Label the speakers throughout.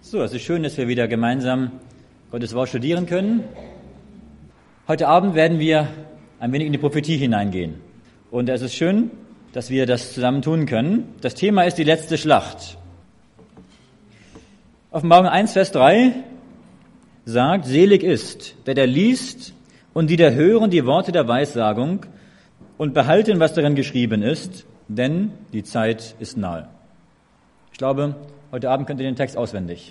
Speaker 1: So, es ist schön, dass wir wieder gemeinsam Gottes Wort studieren können. Heute Abend werden wir ein wenig in die Prophetie hineingehen. Und es ist schön, dass wir das zusammen tun können. Das Thema ist die letzte Schlacht. Offenbarung 1, Vers 3 sagt, selig ist, der da liest und die da hören die Worte der Weissagung und behalten, was darin geschrieben ist, denn die Zeit ist nahe. Ich glaube, heute Abend könnt ihr den Text auswendig.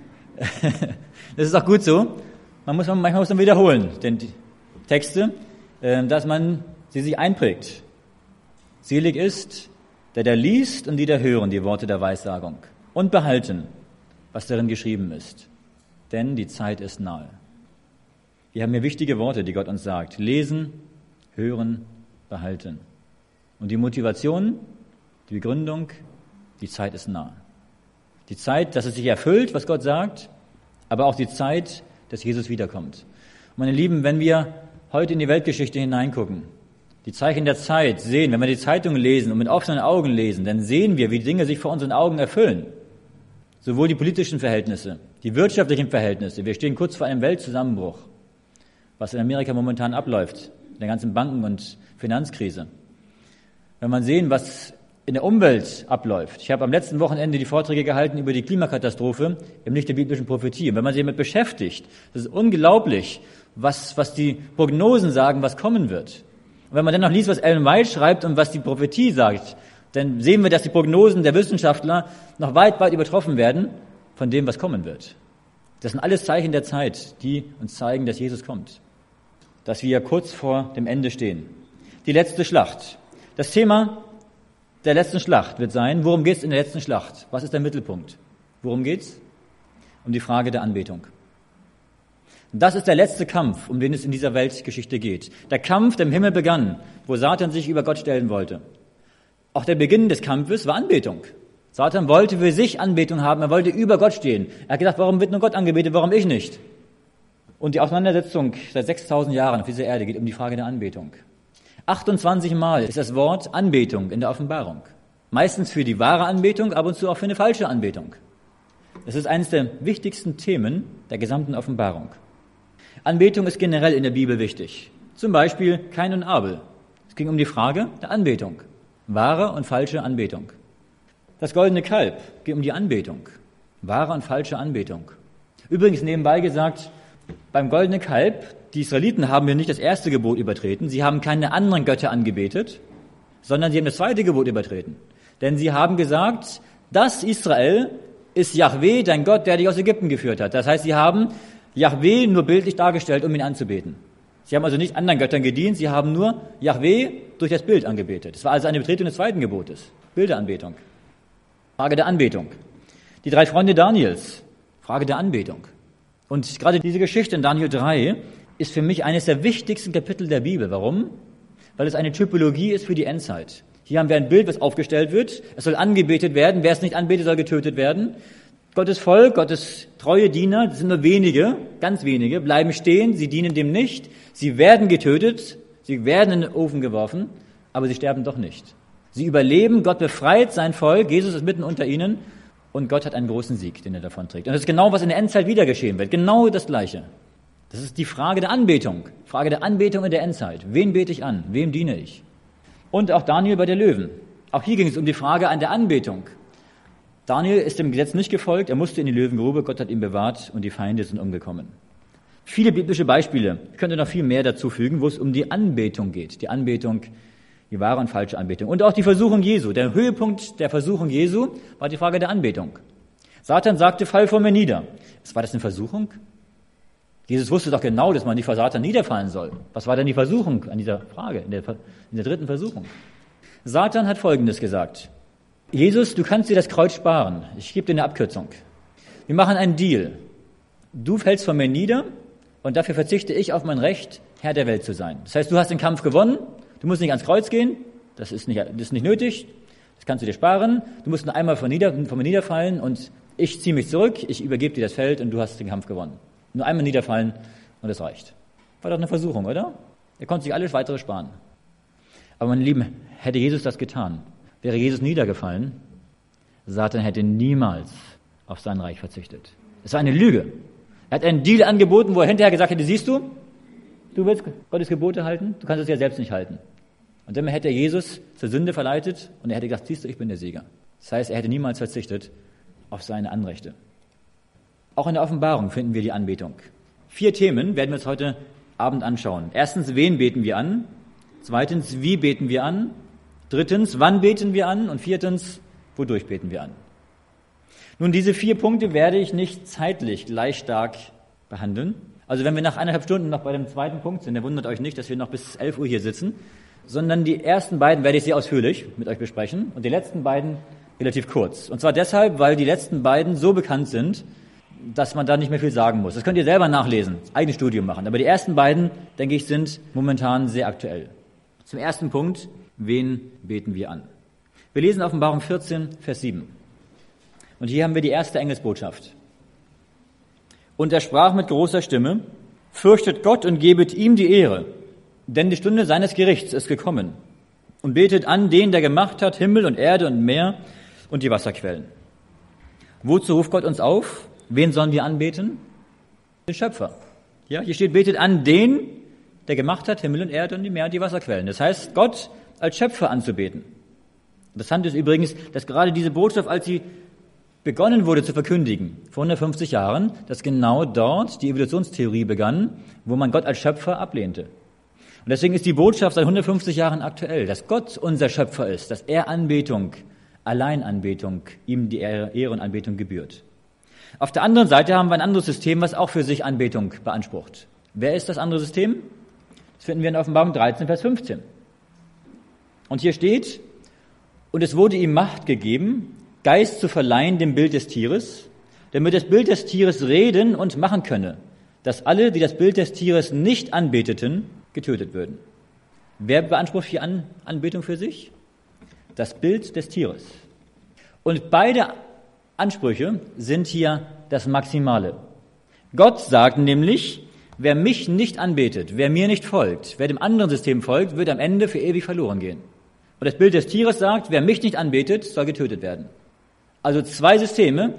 Speaker 1: Das ist auch gut so. Manchmal muss man wiederholen, denn die Texte, dass man sie sich einprägt. Selig ist, der da liest und die da hören die Worte der Weissagung und behalten, was darin geschrieben ist, denn die Zeit ist nahe. Wir haben hier wichtige Worte, die Gott uns sagt. Lesen, hören, behalten. Und die Motivation, die Begründung, die Zeit ist nahe. Die Zeit, dass es sich erfüllt, was Gott sagt, aber auch die Zeit, dass Jesus wiederkommt. Und meine Lieben, wenn wir heute in die Weltgeschichte hineingucken, die Zeichen der Zeit sehen, wenn wir die Zeitungen lesen und mit offenen Augen lesen, dann sehen wir, wie die Dinge sich vor unseren Augen erfüllen. Sowohl die politischen Verhältnisse, die wirtschaftlichen Verhältnisse. Wir stehen kurz vor einem Weltzusammenbruch, was in Amerika momentan abläuft, in der ganzen Banken- und Finanzkrise. Wenn man sehen, was in der Umwelt abläuft. Ich habe am letzten Wochenende die Vorträge gehalten über die Klimakatastrophe im Licht der biblischen Prophetie. Und wenn man sich damit beschäftigt, das ist unglaublich, was die Prognosen sagen, was kommen wird. Und wenn man dann noch liest, was Ellen White schreibt und was die Prophetie sagt, dann sehen wir, dass die Prognosen der Wissenschaftler noch weit, weit übertroffen werden von dem, was kommen wird. Das sind alles Zeichen der Zeit, die uns zeigen, dass Jesus kommt. Dass wir kurz vor dem Ende stehen. Die letzte Schlacht. Das Thema der letzten Schlacht wird sein, worum geht es in der letzten Schlacht? Was ist der Mittelpunkt? Worum geht's? Um die Frage der Anbetung. Und das ist der letzte Kampf, um den es in dieser Weltgeschichte geht. Der Kampf, der im Himmel begann, wo Satan sich über Gott stellen wollte. Auch der Beginn des Kampfes war Anbetung. Satan wollte für sich Anbetung haben, er wollte über Gott stehen. Er hat gedacht, warum wird nur Gott angebetet, warum ich nicht? Und die Auseinandersetzung seit 6000 Jahren auf dieser Erde geht um die Frage der Anbetung. 28 Mal ist das Wort Anbetung in der Offenbarung. Meistens für die wahre Anbetung, ab und zu auch für eine falsche Anbetung. Das ist eines der wichtigsten Themen der gesamten Offenbarung. Anbetung ist generell in der Bibel wichtig. Zum Beispiel Kain und Abel. Es ging um die Frage der Anbetung. Wahre und falsche Anbetung. Das goldene Kalb ging um die Anbetung. Wahre und falsche Anbetung. Übrigens nebenbei gesagt, beim goldenen Kalb, die Israeliten haben hier nicht das erste Gebot übertreten. Sie haben keine anderen Götter angebetet, sondern sie haben das zweite Gebot übertreten. Denn sie haben gesagt, das Israel ist Jahwe, dein Gott, der dich aus Ägypten geführt hat. Das heißt, sie haben Jahwe nur bildlich dargestellt, um ihn anzubeten. Sie haben also nicht anderen Göttern gedient, sie haben nur Jahwe durch das Bild angebetet. Das war also eine Übertretung des zweiten Gebotes. Bilderanbetung. Frage der Anbetung. Die 3 Freunde Daniels. Frage der Anbetung. Und gerade diese Geschichte in Daniel 3 ist für mich eines der wichtigsten Kapitel der Bibel. Warum? Weil es eine Typologie ist für die Endzeit. Hier haben wir ein Bild, was aufgestellt wird. Es soll angebetet werden. Wer es nicht anbetet, soll getötet werden. Gottes Volk, Gottes treue Diener, das sind nur wenige, ganz wenige, bleiben stehen. Sie dienen dem nicht. Sie werden getötet. Sie werden in den Ofen geworfen. Aber sie sterben doch nicht. Sie überleben. Gott befreit sein Volk. Jesus ist mitten unter ihnen. Und Gott hat einen großen Sieg, den er davon trägt. Und das ist genau, was in der Endzeit wieder geschehen wird. Genau das Gleiche. Das ist die Frage der Anbetung. Frage der Anbetung in der Endzeit. Wen bete ich an? Wem diene ich? Und auch Daniel bei der Löwen. Auch hier ging es um die Frage an der Anbetung. Daniel ist dem Gesetz nicht gefolgt. Er musste in die Löwengrube. Gott hat ihn bewahrt und die Feinde sind umgekommen. Viele biblische Beispiele. Ich könnte noch viel mehr dazu fügen, wo es um die Anbetung geht. Die Anbetung, die wahre und falsche Anbetung. Und auch die Versuchung Jesu. Der Höhepunkt der Versuchung Jesu war die Frage der Anbetung. Satan sagte, fall vor mir nieder. War das eine Versuchung? Jesus wusste doch genau, dass man nicht vor Satan niederfallen soll. Was war denn die Versuchung an dieser Frage, in der dritten Versuchung? Satan hat Folgendes gesagt. Jesus, du kannst dir das Kreuz sparen. Ich gebe dir eine Abkürzung. Wir machen einen Deal. Du fällst vor mir nieder und dafür verzichte ich auf mein Recht, Herr der Welt zu sein. Das heißt, du hast den Kampf gewonnen. Du musst nicht ans Kreuz gehen. Das ist nicht nötig. Das kannst du dir sparen. Du musst nur einmal vor mir niederfallen und ich ziehe mich zurück. Ich übergebe dir das Feld und du hast den Kampf gewonnen. Nur einmal niederfallen und das reicht. War doch eine Versuchung, oder? Er konnte sich alles weitere sparen. Aber meine Lieben, hätte Jesus das getan, wäre Jesus niedergefallen, Satan hätte niemals auf sein Reich verzichtet. Es war eine Lüge. Er hat einen Deal angeboten, wo er hinterher gesagt hätte, siehst du, du willst Gottes Gebote halten, du kannst es ja selbst nicht halten. Und dann hätte er Jesus zur Sünde verleitet und er hätte gesagt, siehst du, ich bin der Sieger. Das heißt, er hätte niemals verzichtet auf seine Anrechte. Auch in der Offenbarung finden wir die Anbetung. 4 Themen werden wir uns heute Abend anschauen. Erstens, wen beten wir an? Zweitens, wie beten wir an? Drittens, wann beten wir an? Und viertens, wodurch beten wir an? Nun, diese 4 Punkte werde ich nicht zeitlich gleich stark behandeln. Also wenn wir nach 1,5 Stunden noch bei dem zweiten Punkt sind, dann wundert euch nicht, dass wir noch bis 11 Uhr hier sitzen, sondern die ersten beiden werde ich sehr ausführlich mit euch besprechen und die letzten beiden relativ kurz. Und zwar deshalb, weil die letzten beiden so bekannt sind, dass man da nicht mehr viel sagen muss. Das könnt ihr selber nachlesen, eigenes Studium machen. Aber die ersten beiden, denke ich, sind momentan sehr aktuell. Zum ersten Punkt, wen beten wir an? Wir lesen Offenbarung 14, Vers 7. Und hier haben wir die erste Engelsbotschaft. Und er sprach mit großer Stimme, fürchtet Gott und gebet ihm die Ehre, denn die Stunde seines Gerichts ist gekommen. Und betet an den, der gemacht hat Himmel und Erde und Meer und die Wasserquellen. Wozu ruft Gott uns auf? Wen sollen wir anbeten? Den Schöpfer. Ja, hier steht, betet an den, der gemacht hat Himmel und Erde und die Meer und die Wasserquellen. Das heißt, Gott als Schöpfer anzubeten. Interessant ist übrigens, dass gerade diese Botschaft, als sie begonnen wurde zu verkündigen, vor 150 Jahren, dass genau dort die Evolutionstheorie begann, wo man Gott als Schöpfer ablehnte. Und deswegen ist die Botschaft seit 150 Jahren aktuell, dass Gott unser Schöpfer ist, dass er Anbetung, Alleinanbetung, ihm die Ehre und Anbetung gebührt. Auf der anderen Seite haben wir ein anderes System, was auch für sich Anbetung beansprucht. Wer ist das andere System? Das finden wir in Offenbarung 13, Vers 15. Und hier steht, und es wurde ihm Macht gegeben, Geist zu verleihen dem Bild des Tieres, damit das Bild des Tieres reden und machen könne, dass alle, die das Bild des Tieres nicht anbeteten, getötet würden. Wer beansprucht hier Anbetung für sich? Das Bild des Tieres. Und beide Ansprüche sind hier das Maximale. Gott sagt nämlich, wer mich nicht anbetet, wer mir nicht folgt, wer dem anderen System folgt, wird am Ende für ewig verloren gehen. Und das Bild des Tieres sagt, wer mich nicht anbetet, soll getötet werden. Also 2 Systeme,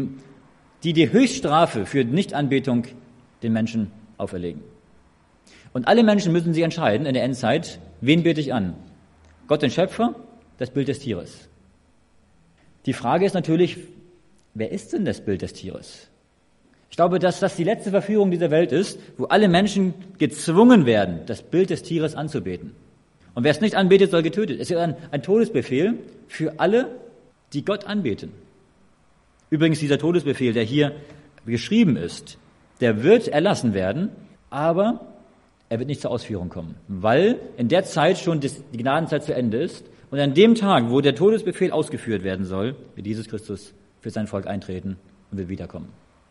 Speaker 1: die Höchststrafe für Nichtanbetung den Menschen auferlegen. Und alle Menschen müssen sich entscheiden in der Endzeit, wen bete ich an? Gott den Schöpfer, das Bild des Tieres. Die Frage ist natürlich, wer ist denn das Bild des Tieres? Ich glaube, dass das die letzte Verführung dieser Welt ist, wo alle Menschen gezwungen werden, das Bild des Tieres anzubeten. Und wer es nicht anbetet, soll getötet. Es ist ein Todesbefehl für alle, die Gott anbeten. Übrigens, dieser Todesbefehl, der hier geschrieben ist, der wird erlassen werden, aber er wird nicht zur Ausführung kommen, weil in der Zeit schon die Gnadenzeit zu Ende ist und an dem Tag, wo der Todesbefehl ausgeführt werden soll, wird Jesus Christus für sein Volk eintreten und wird wiederkommen.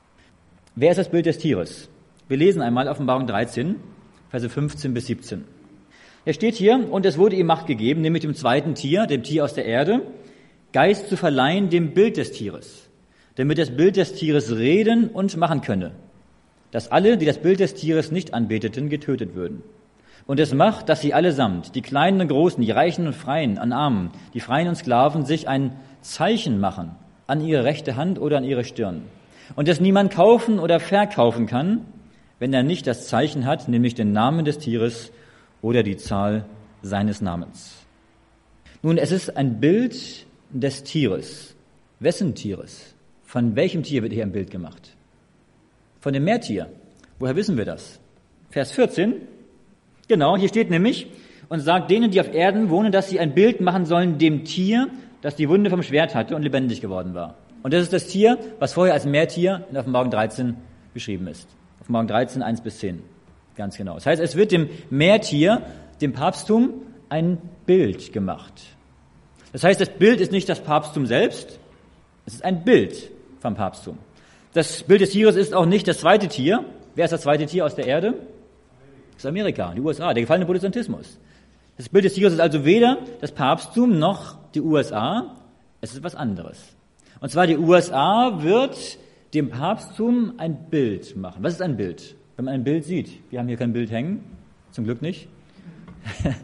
Speaker 1: Wer ist das Bild des Tieres? Wir lesen einmal Offenbarung 13, Verse 15 bis 17. Er steht hier, und es wurde ihm Macht gegeben, nämlich dem zweiten Tier, dem Tier aus der Erde, Geist zu verleihen dem Bild des Tieres, damit das Bild des Tieres reden und machen könne, dass alle, die das Bild des Tieres nicht anbeteten, getötet würden. Und es macht, dass sie allesamt, die Kleinen und Großen, die Reichen und Freien an Armen, die Freien und Sklaven, sich ein Zeichen machen an ihre rechte Hand oder an ihre Stirn. Und dass niemand kaufen oder verkaufen kann, wenn er nicht das Zeichen hat, nämlich den Namen des Tieres oder die Zahl seines Namens. Nun, es ist ein Bild des Tieres. Wessen Tieres? Von welchem Tier wird hier ein Bild gemacht? Von dem Meertier. Woher wissen wir das? Vers 14. Genau, hier steht nämlich, und sagt denen, die auf Erden wohnen, dass sie ein Bild machen sollen dem Tier, das die Wunde vom Schwert hatte und lebendig geworden war. Und das ist das Tier, was vorher als Meertier in Offenbarung 13 beschrieben ist. Offenbarung 13, 1 bis 10. Ganz genau. Das heißt, es wird dem Meertier, dem Papsttum, ein Bild gemacht. Das heißt, das Bild ist nicht das Papsttum selbst, es ist ein Bild vom Papsttum. Das Bild des Tieres ist auch nicht das zweite Tier. Wer ist das zweite Tier aus der Erde? Das ist Amerika, die USA, der gefallene Protestantismus. Das Bild des Tieres ist also weder das Papsttum noch die USA, es ist was anderes. Und zwar die USA wird dem Papsttum ein Bild machen. Was ist ein Bild? Wenn man ein Bild sieht. Wir haben hier kein Bild hängen, zum Glück nicht.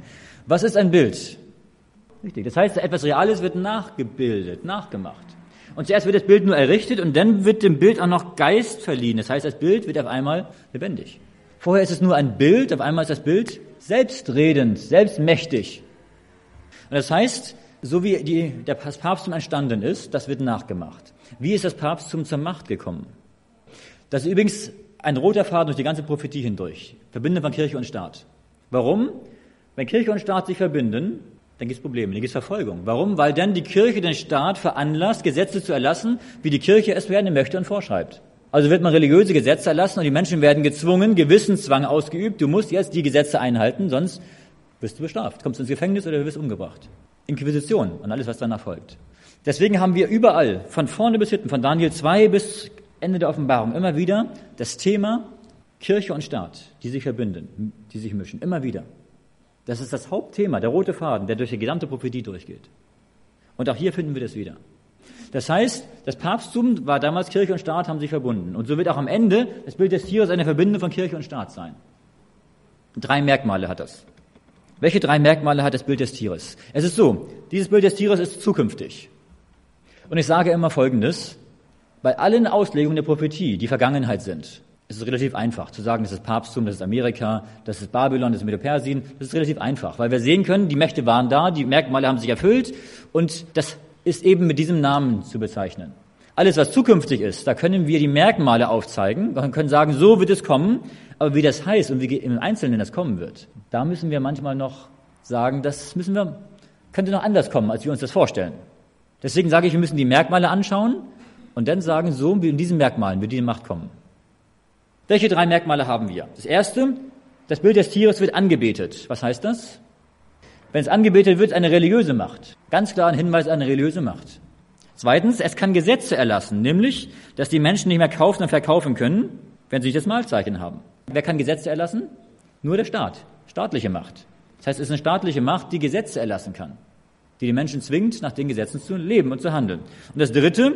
Speaker 1: Was ist ein Bild? Richtig, das heißt, etwas Reales wird nachgebildet, nachgemacht. Und zuerst wird das Bild nur errichtet und dann wird dem Bild auch noch Geist verliehen. Das heißt, das Bild wird auf einmal lebendig. Vorher ist es nur ein Bild, auf einmal ist das Bild selbstredend, selbstmächtig. Und das heißt, so wie das Papsttum entstanden ist, das wird nachgemacht. Wie ist das Papsttum zur Macht gekommen? Das ist übrigens ein roter Faden durch die ganze Prophetie hindurch. Verbinden von Kirche und Staat. Warum? Wenn Kirche und Staat sich verbinden, dann gibt es Probleme, dann gibt es Verfolgung. Warum? Weil dann die Kirche den Staat veranlasst, Gesetze zu erlassen, wie die Kirche es werden möchte und vorschreibt. Also wird man religiöse Gesetze erlassen und die Menschen werden gezwungen, Gewissenszwang ausgeübt. Du musst jetzt die Gesetze einhalten, sonst wirst du bestraft. Kommst ins Gefängnis oder du wirst umgebracht. Inquisition und alles, was danach folgt. Deswegen haben wir überall, von vorne bis hinten, von Daniel 2 bis Ende der Offenbarung, immer wieder das Thema Kirche und Staat, die sich verbinden, die sich mischen, immer wieder. Das ist das Hauptthema, der rote Faden, der durch die gesamte Prophetie durchgeht. Und auch hier finden wir das wieder. Das heißt, das Papsttum war damals, Kirche und Staat haben sich verbunden. Und so wird auch am Ende das Bild des Tieres eine Verbindung von Kirche und Staat sein. 3 Merkmale hat das. Welche 3 Merkmale hat das Bild des Tieres? Es ist so, dieses Bild des Tieres ist zukünftig. Und ich sage immer Folgendes: Bei allen Auslegungen der Prophetie, die Vergangenheit sind, ist es relativ einfach zu sagen, das ist Papsttum, das ist Amerika, das ist Babylon, das ist Medo-Persien. Das ist relativ einfach, weil wir sehen können, die Mächte waren da, die Merkmale haben sich erfüllt und das ist eben mit diesem Namen zu bezeichnen. Alles, was zukünftig ist, da können wir die Merkmale aufzeigen, wir können sagen, so wird es kommen, aber wie das heißt und wie im Einzelnen das kommen wird, da müssen wir manchmal noch sagen, könnte noch anders kommen, als wir uns das vorstellen. Deswegen sage ich, wir müssen die Merkmale anschauen und dann sagen, so wie in diesen Merkmalen wird diese Macht kommen. Welche 3 Merkmale haben wir? Das erste, das Bild des Tieres wird angebetet. Was heißt das? Wenn es angebetet wird, eine religiöse Macht. Ganz klar ein Hinweis an eine religiöse Macht. Zweitens, es kann Gesetze erlassen, nämlich, dass die Menschen nicht mehr kaufen und verkaufen können, wenn sie das Malzeichen haben. Wer kann Gesetze erlassen? Nur der Staat. Staatliche Macht. Das heißt, es ist eine staatliche Macht, die Gesetze erlassen kann, die die Menschen zwingt, nach den Gesetzen zu leben und zu handeln. Und das dritte,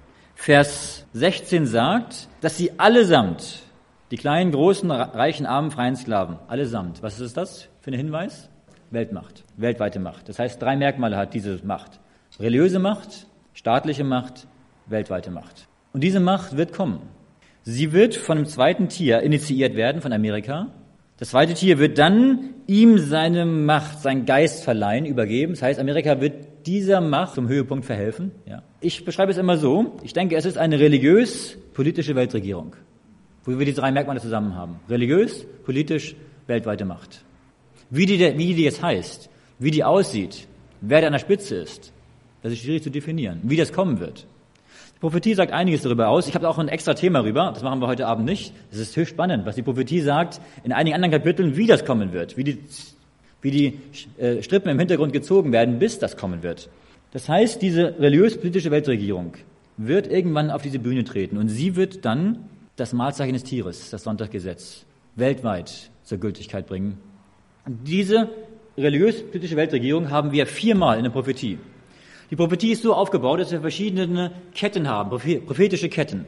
Speaker 1: Vers 16 sagt, dass sie allesamt, die kleinen, großen, reichen, armen, freien Sklaven, allesamt, was ist das für ein Hinweis? Weltmacht, weltweite Macht. Das heißt, 3 Merkmale hat diese Macht. Religiöse Macht, staatliche Macht, weltweite Macht. Und diese Macht wird kommen. Sie wird von einem zweiten Tier initiiert werden, von Amerika. Das zweite Tier wird dann ihm seine Macht, seinen Geist verleihen, übergeben. Das heißt, Amerika wird dieser Macht zum Höhepunkt verhelfen. Ja. Ich beschreibe es immer so, ich denke, es ist eine religiös-politische Weltregierung, wo wir die 3 Merkmale zusammen haben. Religiös, politisch, weltweite Macht. Wie die jetzt heißt, wie die aussieht, wer da an der Spitze ist, das ist schwierig zu definieren. Wie das kommen wird. Die Prophetie sagt einiges darüber aus. Ich habe auch ein extra Thema darüber, das machen wir heute Abend nicht. Es ist höchst spannend, was die Prophetie sagt in einigen anderen Kapiteln, wie das kommen wird, wie die Strippen im Hintergrund gezogen werden, bis das kommen wird. Das heißt, diese religiös-politische Weltregierung wird irgendwann auf diese Bühne treten und sie wird dann das Mahlzeichen des Tieres, das Sonntagsgesetz, weltweit zur Gültigkeit bringen. Und diese religiös-politische Weltregierung haben wir 4-mal in der Prophetie. Die Prophetie ist so aufgebaut, dass wir verschiedene Ketten haben, prophetische Ketten.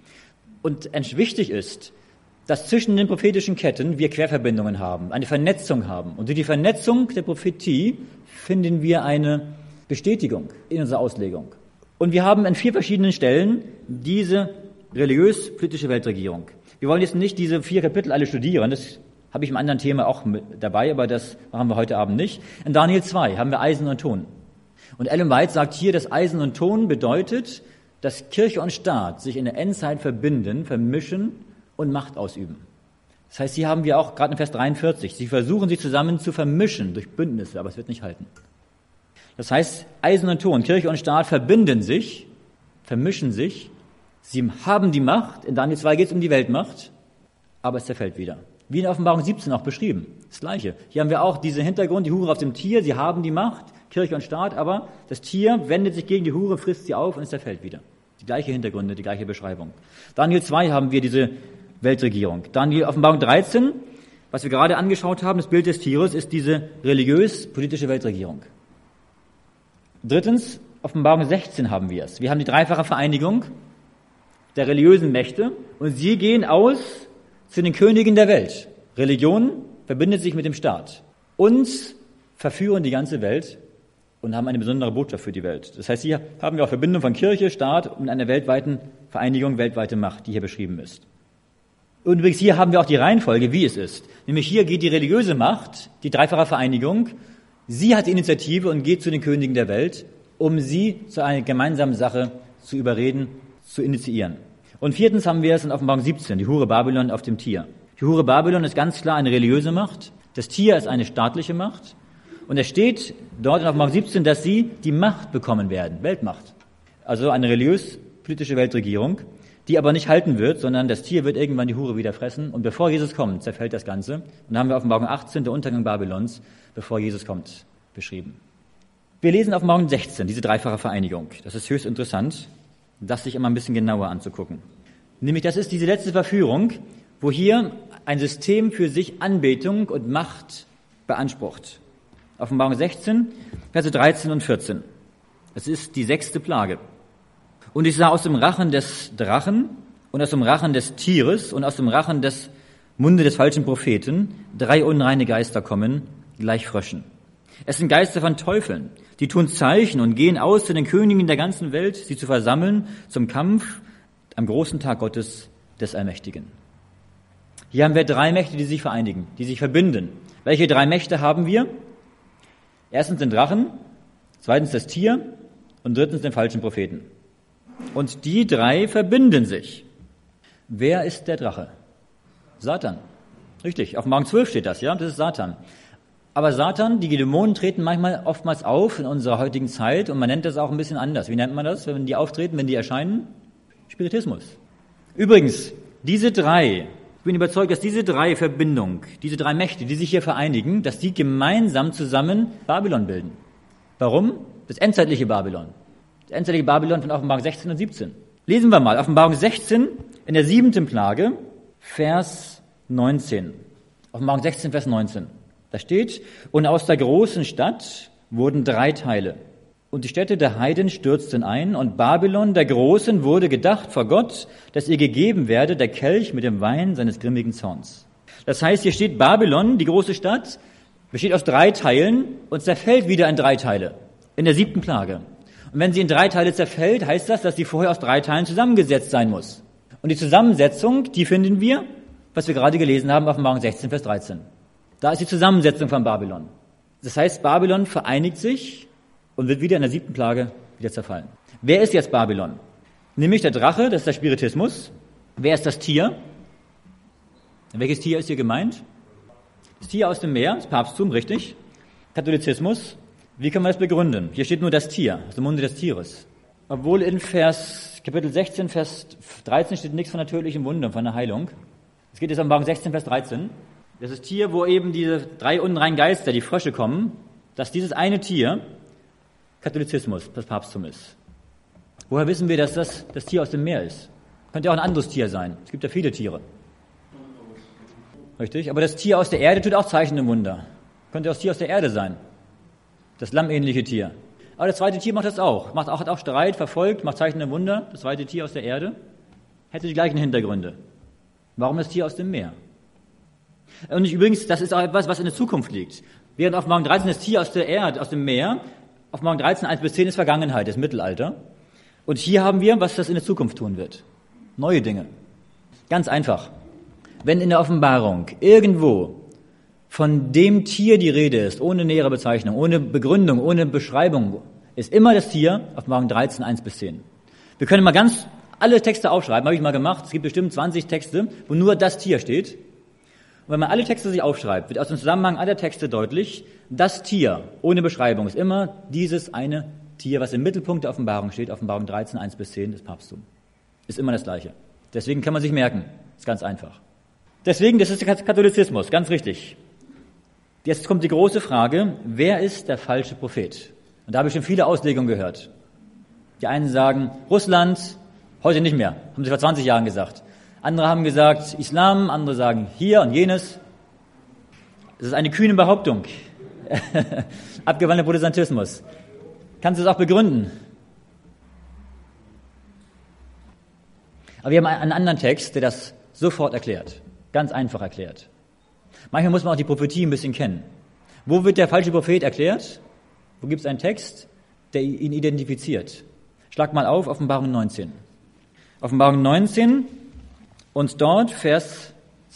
Speaker 1: Und wichtig ist, dass zwischen den prophetischen Ketten wir Querverbindungen haben, eine Vernetzung haben. Und durch die Vernetzung der Prophetie finden wir eine Bestätigung in unserer Auslegung. Und wir haben an 4 verschiedenen Stellen diese religiös-politische Weltregierung. Wir wollen jetzt nicht diese 4 Kapitel alle studieren, das habe ich im anderen Thema auch mit dabei, aber das machen wir heute Abend nicht. In Daniel 2 haben wir Eisen und Ton. Und Ellen White sagt hier, dass Eisen und Ton bedeutet, dass Kirche und Staat sich in der Endzeit verbinden, vermischen und Macht ausüben. Das heißt, hier haben wir auch gerade in Vers 43, sie versuchen sich zusammen zu vermischen durch Bündnisse, aber es wird nicht halten. Das heißt, Eisen und Ton, Kirche und Staat verbinden sich, vermischen sich, sie haben die Macht, in Daniel 2 geht es um die Weltmacht, aber es zerfällt wieder. Wie in Offenbarung 17 auch beschrieben, das Gleiche. Hier haben wir auch diesen Hintergrund, die Hure auf dem Tier, sie haben die Macht, Kirche und Staat, aber das Tier wendet sich gegen die Hure, frisst sie auf und es zerfällt wieder. Die gleiche Hintergründe, die gleiche Beschreibung. Daniel 2 haben wir diese Weltregierung. Offenbarung 13, was wir gerade angeschaut haben, das Bild des Tieres, ist diese religiös-politische Weltregierung. Drittens, Offenbarung 16 haben wir es. Wir haben die dreifache Vereinigung der religiösen Mächte und sie gehen aus zu den Königen der Welt. Religion verbindet sich mit dem Staat. Uns verführen die ganze Welt und haben eine besondere Botschaft für die Welt. Das heißt, hier haben wir auch Verbindung von Kirche, Staat und einer weltweiten Vereinigung, weltweite Macht, die hier beschrieben ist. Und übrigens hier haben wir auch die Reihenfolge, wie es ist. Nämlich hier geht die religiöse Macht, die dreifache Vereinigung, sie hat die Initiative und geht zu den Königen der Welt, um sie zu einer gemeinsamen Sache zu überreden, zu initiieren. Und viertens haben wir es in Offenbarung 17, die Hure Babylon auf dem Tier. Die Hure Babylon ist ganz klar eine religiöse Macht, das Tier ist eine staatliche Macht und es steht dort in Offenbarung 17, dass sie die Macht bekommen werden, Weltmacht. Also eine religiös-politische Weltregierung, die aber nicht halten wird, sondern das Tier wird irgendwann die Hure wieder fressen und bevor Jesus kommt, zerfällt das Ganze. Und dann haben wir Offenbarung 18, der Untergang Babylons, bevor Jesus kommt, beschrieben. Wir lesen Offenbarung 16, diese dreifache Vereinigung. Das ist höchst interessant, das sich immer ein bisschen genauer anzugucken. Nämlich, das ist diese letzte Verführung, wo hier ein System für sich Anbetung und Macht beansprucht. Offenbarung 16, Verse 13 und 14. Das ist die 6. Plage. Und ich sah aus dem Rachen des Drachen und aus dem Rachen des Tieres und aus dem Rachen des Munde des falschen Propheten 3 unreine Geister kommen, gleich Fröschen. Es sind Geister von Teufeln, die tun Zeichen und gehen aus zu den Königen der ganzen Welt, sie zu versammeln zum Kampf am großen Tag Gottes des Allmächtigen. Hier haben wir 3 Mächte, die sich vereinigen, die sich verbinden. Welche 3 Mächte haben wir? Erstens den Drachen, zweitens das Tier und drittens den falschen Propheten. Und die 3 verbinden sich. Wer ist der Drache? Satan. Richtig, auf Offenbarung 12 steht das, ja, das ist Satan. Aber Satan, die Dämonen treten oftmals auf in unserer heutigen Zeit und man nennt das auch ein bisschen anders. Wie nennt man das, wenn die auftreten, wenn die erscheinen? Spiritismus. Übrigens, diese 3, ich bin überzeugt, dass diese 3 Verbindungen, diese 3 Mächte, die sich hier vereinigen, dass die gemeinsam zusammen Babylon bilden. Warum? Das endzeitliche Babylon. Das endzeitliche Babylon von Offenbarung 16 und 17. Lesen wir mal Offenbarung 16 in der 7. Plage, Vers 19. Offenbarung 16, Vers 19. Da steht, und aus der großen Stadt wurden 3 Teile. Und die Städte der Heiden stürzten ein, und Babylon der Großen wurde gedacht vor Gott, dass ihr gegeben werde der Kelch mit dem Wein seines grimmigen Zorns. Das heißt, hier steht Babylon, die große Stadt, besteht aus 3 Teilen und zerfällt wieder in 3 Teile. In der 7. Plage. Und wenn sie in 3 Teile zerfällt, heißt das, dass sie vorher aus 3 Teilen zusammengesetzt sein muss. Und die Zusammensetzung, die finden wir, was wir gerade gelesen haben, Offenbarung 16, Vers 13. Da ist die Zusammensetzung von Babylon. Das heißt, Babylon vereinigt sich und wird wieder in der 7. Plage wieder zerfallen. Wer ist jetzt Babylon? Nämlich der Drache, das ist der Spiritismus. Wer ist das Tier? Welches Tier ist hier gemeint? Das Tier aus dem Meer, das Papsttum, richtig. Katholizismus. Wie kann man das begründen? Hier steht nur das Tier, aus dem Munde des Tieres. Obwohl in Kapitel 16, Vers 13 steht nichts von natürlichem Wunder, von der Heilung. Es geht jetzt um Offenbarung 16, Vers 13. Das ist Tier, wo eben diese 3 unreinen Geister, die Frösche kommen, dass dieses eine Tier Katholizismus, das Papsttum ist. Woher wissen wir, dass das Tier aus dem Meer ist? Könnte ja auch ein anderes Tier sein. Es gibt ja viele Tiere. Richtig? Aber das Tier aus der Erde tut auch Zeichen und Wunder. Könnte auch das Tier aus der Erde sein. Das lammähnliche Tier. Aber das zweite Tier macht das auch. Hat auch Streit, verfolgt, macht Zeichen und Wunder. Das zweite Tier aus der Erde hätte die gleichen Hintergründe. Warum das Tier aus dem Meer? Und übrigens, das ist auch etwas, was in der Zukunft liegt. Während Offenbarung 13 das Tier aus der Erde, aus dem Meer, Offenbarung 13, 1 bis 10 ist Vergangenheit, ist Mittelalter. Und hier haben wir, was das in der Zukunft tun wird. Neue Dinge. Ganz einfach. Wenn in der Offenbarung irgendwo von dem Tier die Rede ist, ohne nähere Bezeichnung, ohne Begründung, ohne Beschreibung, ist immer das Tier, Offenbarung 13, 1 bis 10. Wir können mal alle Texte aufschreiben, habe ich mal gemacht. Es gibt bestimmt 20 Texte, wo nur das Tier steht. Und wenn man alle Texte sich aufschreibt, wird aus dem Zusammenhang aller Texte deutlich, das Tier ohne Beschreibung ist immer dieses eine Tier, was im Mittelpunkt der Offenbarung steht, Offenbarung 13, 1 bis 10, das Papsttum. Ist immer das Gleiche. Deswegen kann man sich merken. Ist ganz einfach. Deswegen, das ist der Katholizismus, ganz richtig. Jetzt kommt die große Frage, wer ist der falsche Prophet? Und da habe ich schon viele Auslegungen gehört. Die einen sagen, Russland, heute nicht mehr, haben sie vor 20 Jahren gesagt. Andere haben gesagt, Islam, andere sagen hier und jenes. Das ist eine kühne Behauptung. Abgewandelter Protestantismus. Kannst du es auch begründen? Aber wir haben einen anderen Text, der das sofort erklärt. Ganz einfach erklärt. Manchmal muss man auch die Prophetie ein bisschen kennen. Wo wird der falsche Prophet erklärt? Wo gibt es einen Text, der ihn identifiziert? Schlag mal auf, Offenbarung 19. Offenbarung 19 und dort Vers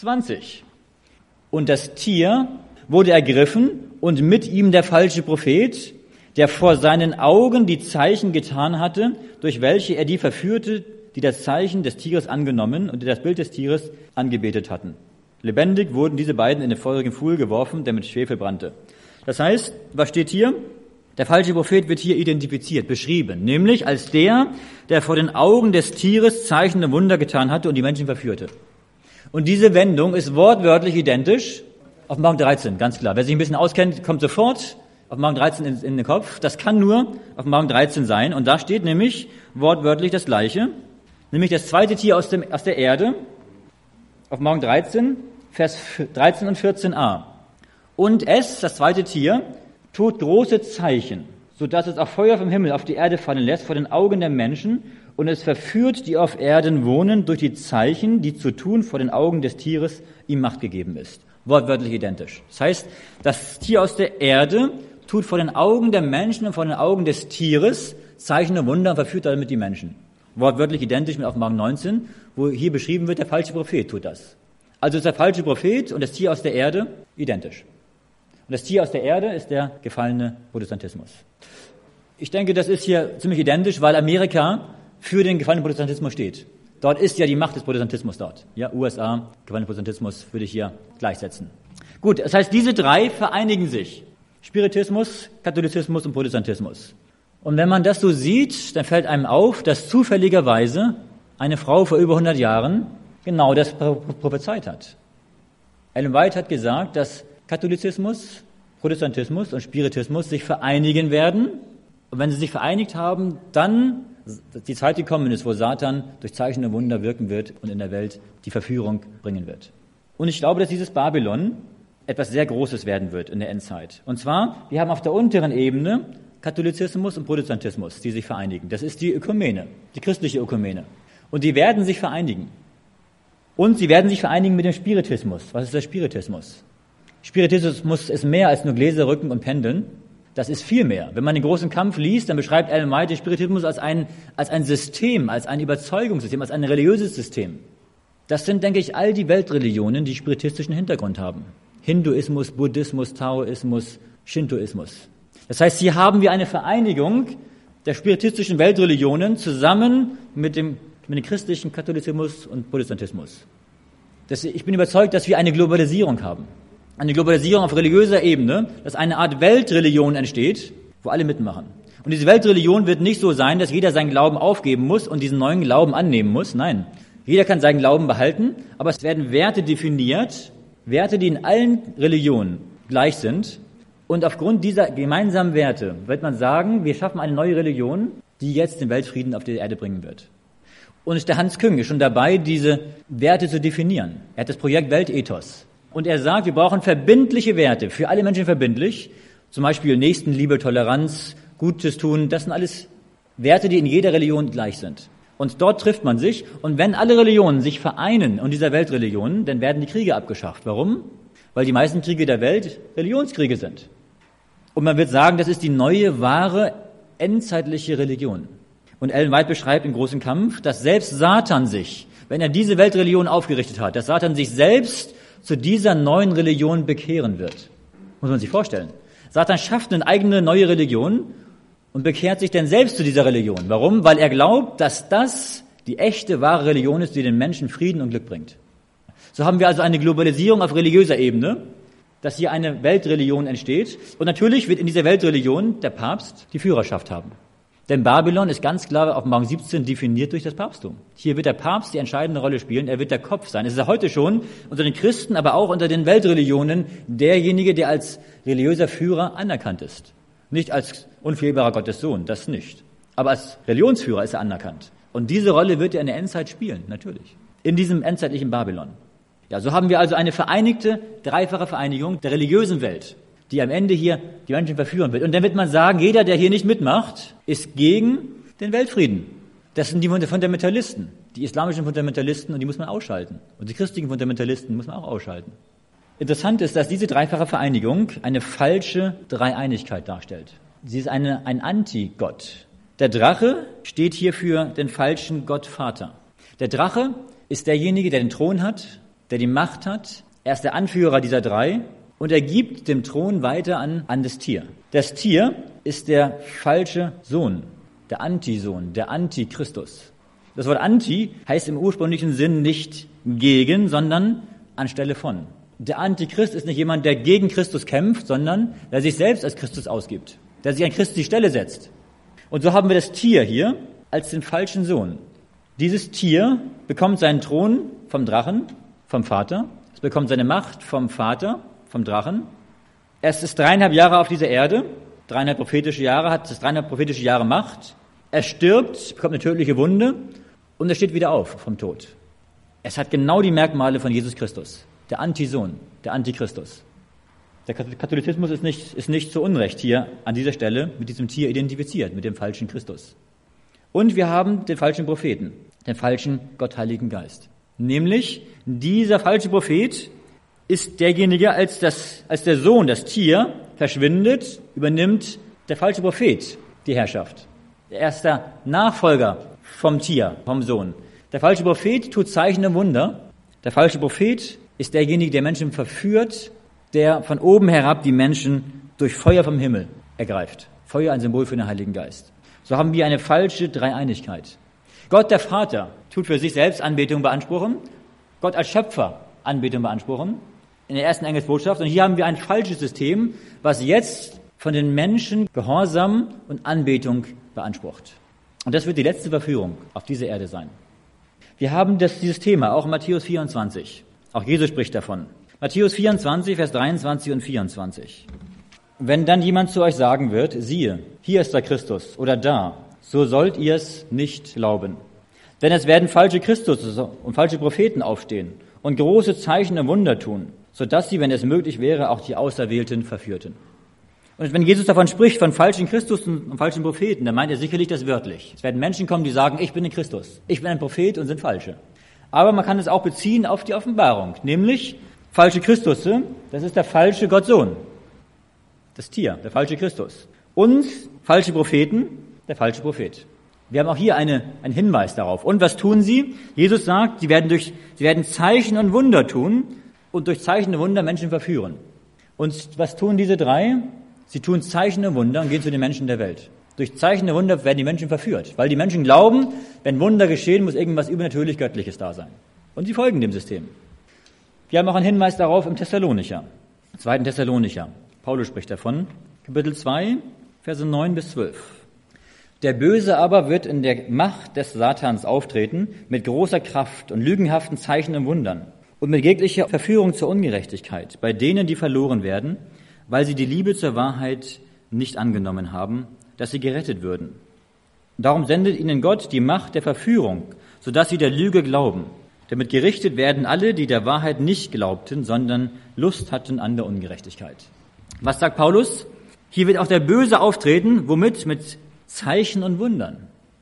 Speaker 1: 20. Und das Tier wurde ergriffen und mit ihm der falsche Prophet, der vor seinen Augen die Zeichen getan hatte, durch welche er die verführte, die das Zeichen des Tieres angenommen und die das Bild des Tieres angebetet hatten. Lebendig wurden diese beiden in den feurigen Pfuhl geworfen, der mit Schwefel brannte. Das heißt, was steht hier? Der falsche Prophet wird hier identifiziert, beschrieben, nämlich als der vor den Augen des Tieres Zeichen und Wunder getan hatte und die Menschen verführte. Und diese Wendung ist wortwörtlich identisch. Offenbarung 13, ganz klar. Wer sich ein bisschen auskennt, kommt sofort Offenbarung 13 in den Kopf. Das kann nur Offenbarung 13 sein. Und da steht nämlich wortwörtlich das Gleiche, nämlich das zweite Tier aus der Erde. Offenbarung 13, Vers 13 und 14a. Und es, das zweite Tier, tut große Zeichen, sodass es auch Feuer vom Himmel auf die Erde fallen lässt vor den Augen der Menschen, und es verführt, die auf Erden wohnen, durch die Zeichen, die zu tun vor den Augen des Tieres ihm Macht gegeben ist. Wortwörtlich identisch. Das heißt, das Tier aus der Erde tut vor den Augen der Menschen und vor den Augen des Tieres Zeichen und Wunder und verführt damit die Menschen. Wortwörtlich identisch mit Offenbarung 19, wo hier beschrieben wird, der falsche Prophet tut das. Also ist der falsche Prophet und das Tier aus der Erde identisch. Und das Tier aus der Erde ist der gefallene Protestantismus. Ich denke, das ist hier ziemlich identisch, weil Amerika für den gefallenen Protestantismus steht. Dort ist ja die Macht des Protestantismus dort. Ja, USA, gefallener Protestantismus würde ich hier gleichsetzen. Gut, das heißt, diese drei vereinigen sich. Spiritismus, Katholizismus und Protestantismus. Und wenn man das so sieht, dann fällt einem auf, dass zufälligerweise eine Frau vor über 100 Jahren genau das prophezeit hat. Ellen White hat gesagt, dass Katholizismus, Protestantismus und Spiritismus sich vereinigen werden. Und wenn sie sich vereinigt haben, dann die Zeit gekommen ist, wo Satan durch Zeichen und Wunder wirken wird und in der Welt die Verführung bringen wird. Und ich glaube, dass dieses Babylon etwas sehr Großes werden wird in der Endzeit. Und zwar, wir haben auf der unteren Ebene Katholizismus und Protestantismus, die sich vereinigen. Das ist die Ökumene, die christliche Ökumene. Und die werden sich vereinigen. Und sie werden sich vereinigen mit dem Spiritismus. Was ist der Spiritismus? Spiritismus ist mehr als nur Gläser, Rücken und Pendeln. Das ist viel mehr. Wenn man den großen Kampf liest, dann beschreibt Ellen White den Spiritismus als ein System, als ein Überzeugungssystem, als ein religiöses System. Das sind, denke ich, all die Weltreligionen, die spiritistischen Hintergrund haben. Hinduismus, Buddhismus, Taoismus, Shintoismus. Das heißt, hier haben wir eine Vereinigung der spiritistischen Weltreligionen zusammen mit dem christlichen Katholizismus und Protestantismus. Ich bin überzeugt, dass wir eine Globalisierung haben. Eine Globalisierung auf religiöser Ebene, dass eine Art Weltreligion entsteht, wo alle mitmachen. Und diese Weltreligion wird nicht so sein, dass jeder seinen Glauben aufgeben muss und diesen neuen Glauben annehmen muss. Nein, jeder kann seinen Glauben behalten, aber es werden Werte definiert, Werte, die in allen Religionen gleich sind. Und aufgrund dieser gemeinsamen Werte wird man sagen, wir schaffen eine neue Religion, die jetzt den Weltfrieden auf die Erde bringen wird. Und der Hans Küng ist schon dabei, diese Werte zu definieren. Er hat das Projekt Weltethos. Und er sagt, wir brauchen verbindliche Werte, für alle Menschen verbindlich, zum Beispiel Nächstenliebe, Toleranz, Gutes tun, das sind alles Werte, die in jeder Religion gleich sind. Und dort trifft man sich, und wenn alle Religionen sich vereinen in dieser Weltreligion, dann werden die Kriege abgeschafft. Warum? Weil die meisten Kriege der Welt Religionskriege sind. Und man wird sagen, das ist die neue, wahre, endzeitliche Religion. Und Ellen White beschreibt im großen Kampf, dass selbst Satan sich, wenn er diese Weltreligion aufgerichtet hat, dass Satan sich selbst zu dieser neuen Religion bekehren wird. Muss man sich vorstellen. Satan schafft eine eigene neue Religion und bekehrt sich dann selbst zu dieser Religion. Warum? Weil er glaubt, dass das die echte, wahre Religion ist, die den Menschen Frieden und Glück bringt. So haben wir also eine Globalisierung auf religiöser Ebene, dass hier eine Weltreligion entsteht. Und natürlich wird in dieser Weltreligion der Papst die Führerschaft haben. Denn Babylon ist ganz klar, Offenbarung 17, definiert durch das Papsttum. Hier wird der Papst die entscheidende Rolle spielen, er wird der Kopf sein. Es ist ja heute schon unter den Christen, aber auch unter den Weltreligionen derjenige, der als religiöser Führer anerkannt ist. Nicht als unfehlbarer Gottes Sohn, das nicht. Aber als Religionsführer ist er anerkannt. Und diese Rolle wird er in der Endzeit spielen, natürlich. In diesem endzeitlichen Babylon. Ja, so haben wir also eine vereinigte, dreifache Vereinigung der religiösen Welt, die am Ende hier die Menschen verführen wird. Und dann wird man sagen, jeder, der hier nicht mitmacht, ist gegen den Weltfrieden. Das sind die Fundamentalisten, die islamischen Fundamentalisten, und die muss man ausschalten. Und die christlichen Fundamentalisten muss man auch ausschalten. Interessant ist, dass diese dreifache Vereinigung eine falsche Dreieinigkeit darstellt. Sie ist ein Antigott. Der Drache steht hier für den falschen Gott Vater. Der Drache ist derjenige, der den Thron hat, der die Macht hat. Er ist der Anführer dieser drei und er gibt den Thron weiter an das Tier. Das Tier ist der falsche Sohn, der Antisohn, der Antichristus. Das Wort Anti heißt im ursprünglichen Sinn nicht gegen, sondern anstelle von. Der Antichrist ist nicht jemand, der gegen Christus kämpft, sondern der sich selbst als Christus ausgibt, der sich an Christi Stelle setzt. Und so haben wir das Tier hier als den falschen Sohn. Dieses Tier bekommt seinen Thron vom Drachen, vom Vater. Es bekommt seine Macht vom Vater, vom Drachen. Es ist 3,5 Jahre auf dieser Erde, 3,5 prophetische Jahre, hat es 3,5 prophetische Jahre Macht. Er stirbt, bekommt eine tödliche Wunde und er steht wieder auf vom Tod. Es hat genau die Merkmale von Jesus Christus, der Antisohn, der Antichristus. Der Katholizismus ist nicht zu Unrecht hier an dieser Stelle mit diesem Tier identifiziert, mit dem falschen Christus. Und wir haben den falschen Propheten, den falschen Gottheiligen Geist. Nämlich, dieser falsche Prophet ist derjenige, als der Sohn, das Tier, verschwindet, übernimmt der falsche Prophet die Herrschaft. Der erste Nachfolger vom Tier, vom Sohn. Der falsche Prophet tut Zeichen und Wunder. Der falsche Prophet ist derjenige, der Menschen verführt, der von oben herab die Menschen durch Feuer vom Himmel ergreift. Feuer, ein Symbol für den Heiligen Geist. So haben wir eine falsche Dreieinigkeit. Gott, der Vater, tut für sich selbst Anbetung beanspruchen. Gott als Schöpfer Anbetung beanspruchen. In der ersten Engelsbotschaft. Und hier haben wir ein falsches System, was jetzt von den Menschen Gehorsam und Anbetung beansprucht. Und das wird die letzte Verführung auf dieser Erde sein. Wir haben dieses Thema auch in Matthäus 24. Auch Jesus spricht davon. Matthäus 24, Vers 23 und 24. Wenn dann jemand zu euch sagen wird, siehe, hier ist der Christus oder da, so sollt ihr es nicht glauben. Denn es werden falsche Christus und falsche Propheten aufstehen und große Zeichen und Wunder tun, sodass sie, wenn es möglich wäre, auch die Auserwählten verführten. Und wenn Jesus davon spricht, von falschen Christus und falschen Propheten, dann meint er sicherlich das wörtlich. Es werden Menschen kommen, die sagen, ich bin ein Christus, ich bin ein Prophet und sind falsche. Aber man kann es auch beziehen auf die Offenbarung, nämlich falsche Christusse, das ist der falsche Gottsohn, das Tier, der falsche Christus. Und falsche Propheten, der falsche Prophet. Wir haben auch hier einen Hinweis darauf. Und was tun sie? Jesus sagt, sie werden Zeichen und Wunder tun und durch Zeichen und Wunder Menschen verführen. Und was tun diese drei? Sie tun Zeichen und Wunder und gehen zu den Menschen der Welt. Durch Zeichen und Wunder werden die Menschen verführt, weil die Menschen glauben, wenn Wunder geschehen, muss irgendwas übernatürlich Göttliches da sein. Und sie folgen dem System. Wir haben auch einen Hinweis darauf im 2. Thessalonicher. Paulus spricht davon, Kapitel 2, Verse 9 bis 12. Der Böse aber wird in der Macht des Satans auftreten, mit großer Kraft und lügenhaften Zeichen und Wundern und mit jeglicher Verführung zur Ungerechtigkeit, bei denen, die verloren werden, weil sie die Liebe zur Wahrheit nicht angenommen haben, dass sie gerettet würden. Darum sendet ihnen Gott die Macht der Verführung, sodass sie der Lüge glauben. Damit gerichtet werden alle, die der Wahrheit nicht glaubten, sondern Lust hatten an der Ungerechtigkeit. Was sagt Paulus? Hier wird auch der Böse auftreten, womit? Mit Zeichen und Wundern.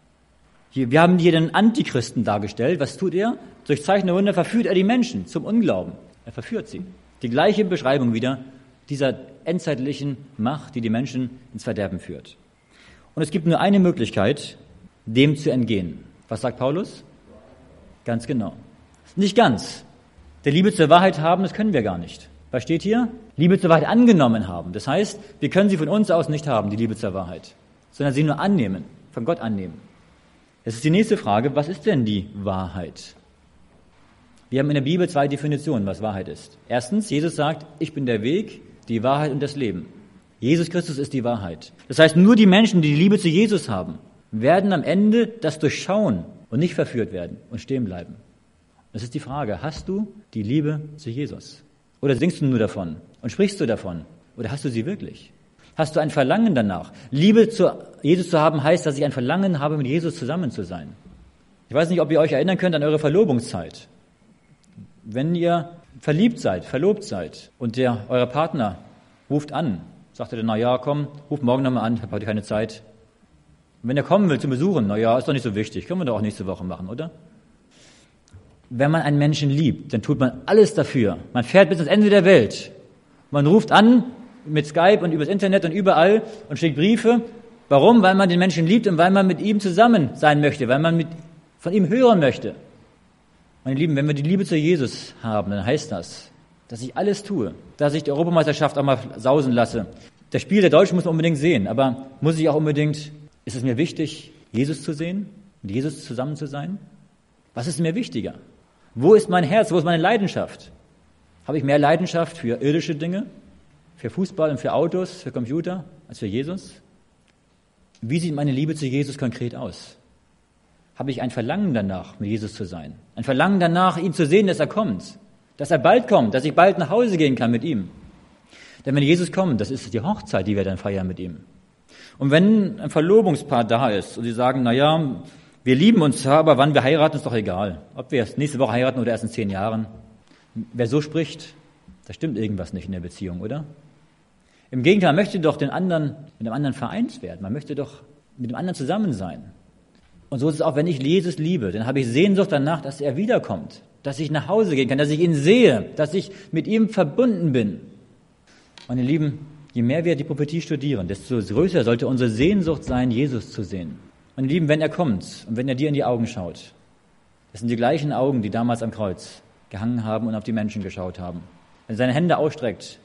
Speaker 1: Wir haben hier den Antichristen dargestellt. Was tut er? Durch Zeichen und Wunder verführt er die Menschen zum Unglauben. Er verführt sie. Die gleiche Beschreibung wieder dieser endzeitlichen Macht, die die Menschen ins Verderben führt. Und es gibt nur eine Möglichkeit, dem zu entgehen. Was sagt Paulus? Ganz genau. Nicht ganz. Der Liebe zur Wahrheit haben, das können wir gar nicht. Was steht hier? Liebe zur Wahrheit angenommen haben. Das heißt, wir können sie von uns aus nicht haben, die Liebe zur Wahrheit, sondern sie nur annehmen, von Gott annehmen. Es ist die nächste Frage, was ist denn die Wahrheit? Wir haben in der Bibel 2 Definitionen, was Wahrheit ist. Erstens, Jesus sagt, ich bin der Weg, die Wahrheit und das Leben. Jesus Christus ist die Wahrheit. Das heißt, nur die Menschen, die die Liebe zu Jesus haben, werden am Ende das durchschauen und nicht verführt werden und stehen bleiben. Das ist die Frage, hast du die Liebe zu Jesus? Oder singst du nur davon und sprichst du davon? Oder hast du sie wirklich? Hast du ein Verlangen danach? Liebe zu Jesus zu haben heißt, dass ich ein Verlangen habe, mit Jesus zusammen zu sein. Ich weiß nicht, ob ihr euch erinnern könnt an eure Verlobungszeit. Wenn ihr verliebt seid, verlobt seid und euer Partner ruft an, sagt er dann, na ja, komm, ruf morgen nochmal an, ich habe heute keine Zeit. Und wenn er kommen will zum Besuchen, na ja, ist doch nicht so wichtig, können wir doch auch nächste Woche machen, oder? Wenn man einen Menschen liebt, dann tut man alles dafür. Man fährt bis ans Ende der Welt. Man ruft an mit Skype und übers Internet und überall und schickt Briefe. Warum? Weil man den Menschen liebt und weil man mit ihm zusammen sein möchte, weil man von ihm hören möchte. Meine Lieben, wenn wir die Liebe zu Jesus haben, dann heißt das, dass ich alles tue, dass ich die Europameisterschaft auch mal sausen lasse. Das Spiel der Deutschen muss man unbedingt sehen, aber ist es mir wichtig, Jesus zu sehen, mit Jesus zusammen zu sein? Was ist mir wichtiger? Wo ist mein Herz, wo ist meine Leidenschaft? Habe ich mehr Leidenschaft für irdische Dinge, für Fußball und für Autos, für Computer, als für Jesus? Wie sieht meine Liebe zu Jesus konkret aus? Habe ich ein Verlangen danach, mit Jesus zu sein? Ein Verlangen danach, ihn zu sehen, dass er kommt, dass er bald kommt, dass ich bald nach Hause gehen kann mit ihm. Denn wenn Jesus kommt, das ist die Hochzeit, die wir dann feiern mit ihm. Und wenn ein Verlobungspaar da ist und sie sagen, naja, wir lieben uns zwar, aber wann wir heiraten, ist doch egal. Ob wir erst nächste Woche heiraten oder erst in 10 Jahren. Wer so spricht, da stimmt irgendwas nicht in der Beziehung, oder? Im Gegenteil, man möchte doch mit dem anderen vereint werden. Man möchte doch mit dem anderen zusammen sein. Und so ist es auch, wenn ich Jesus liebe, dann habe ich Sehnsucht danach, dass er wiederkommt, dass ich nach Hause gehen kann, dass ich ihn sehe, dass ich mit ihm verbunden bin. Meine Lieben, je mehr wir die Prophetie studieren, desto größer sollte unsere Sehnsucht sein, Jesus zu sehen. Meine Lieben, wenn er kommt und wenn er dir in die Augen schaut, das sind die gleichen Augen, die damals am Kreuz gehangen haben und auf die Menschen geschaut haben. Wenn er seine Hände ausstreckt,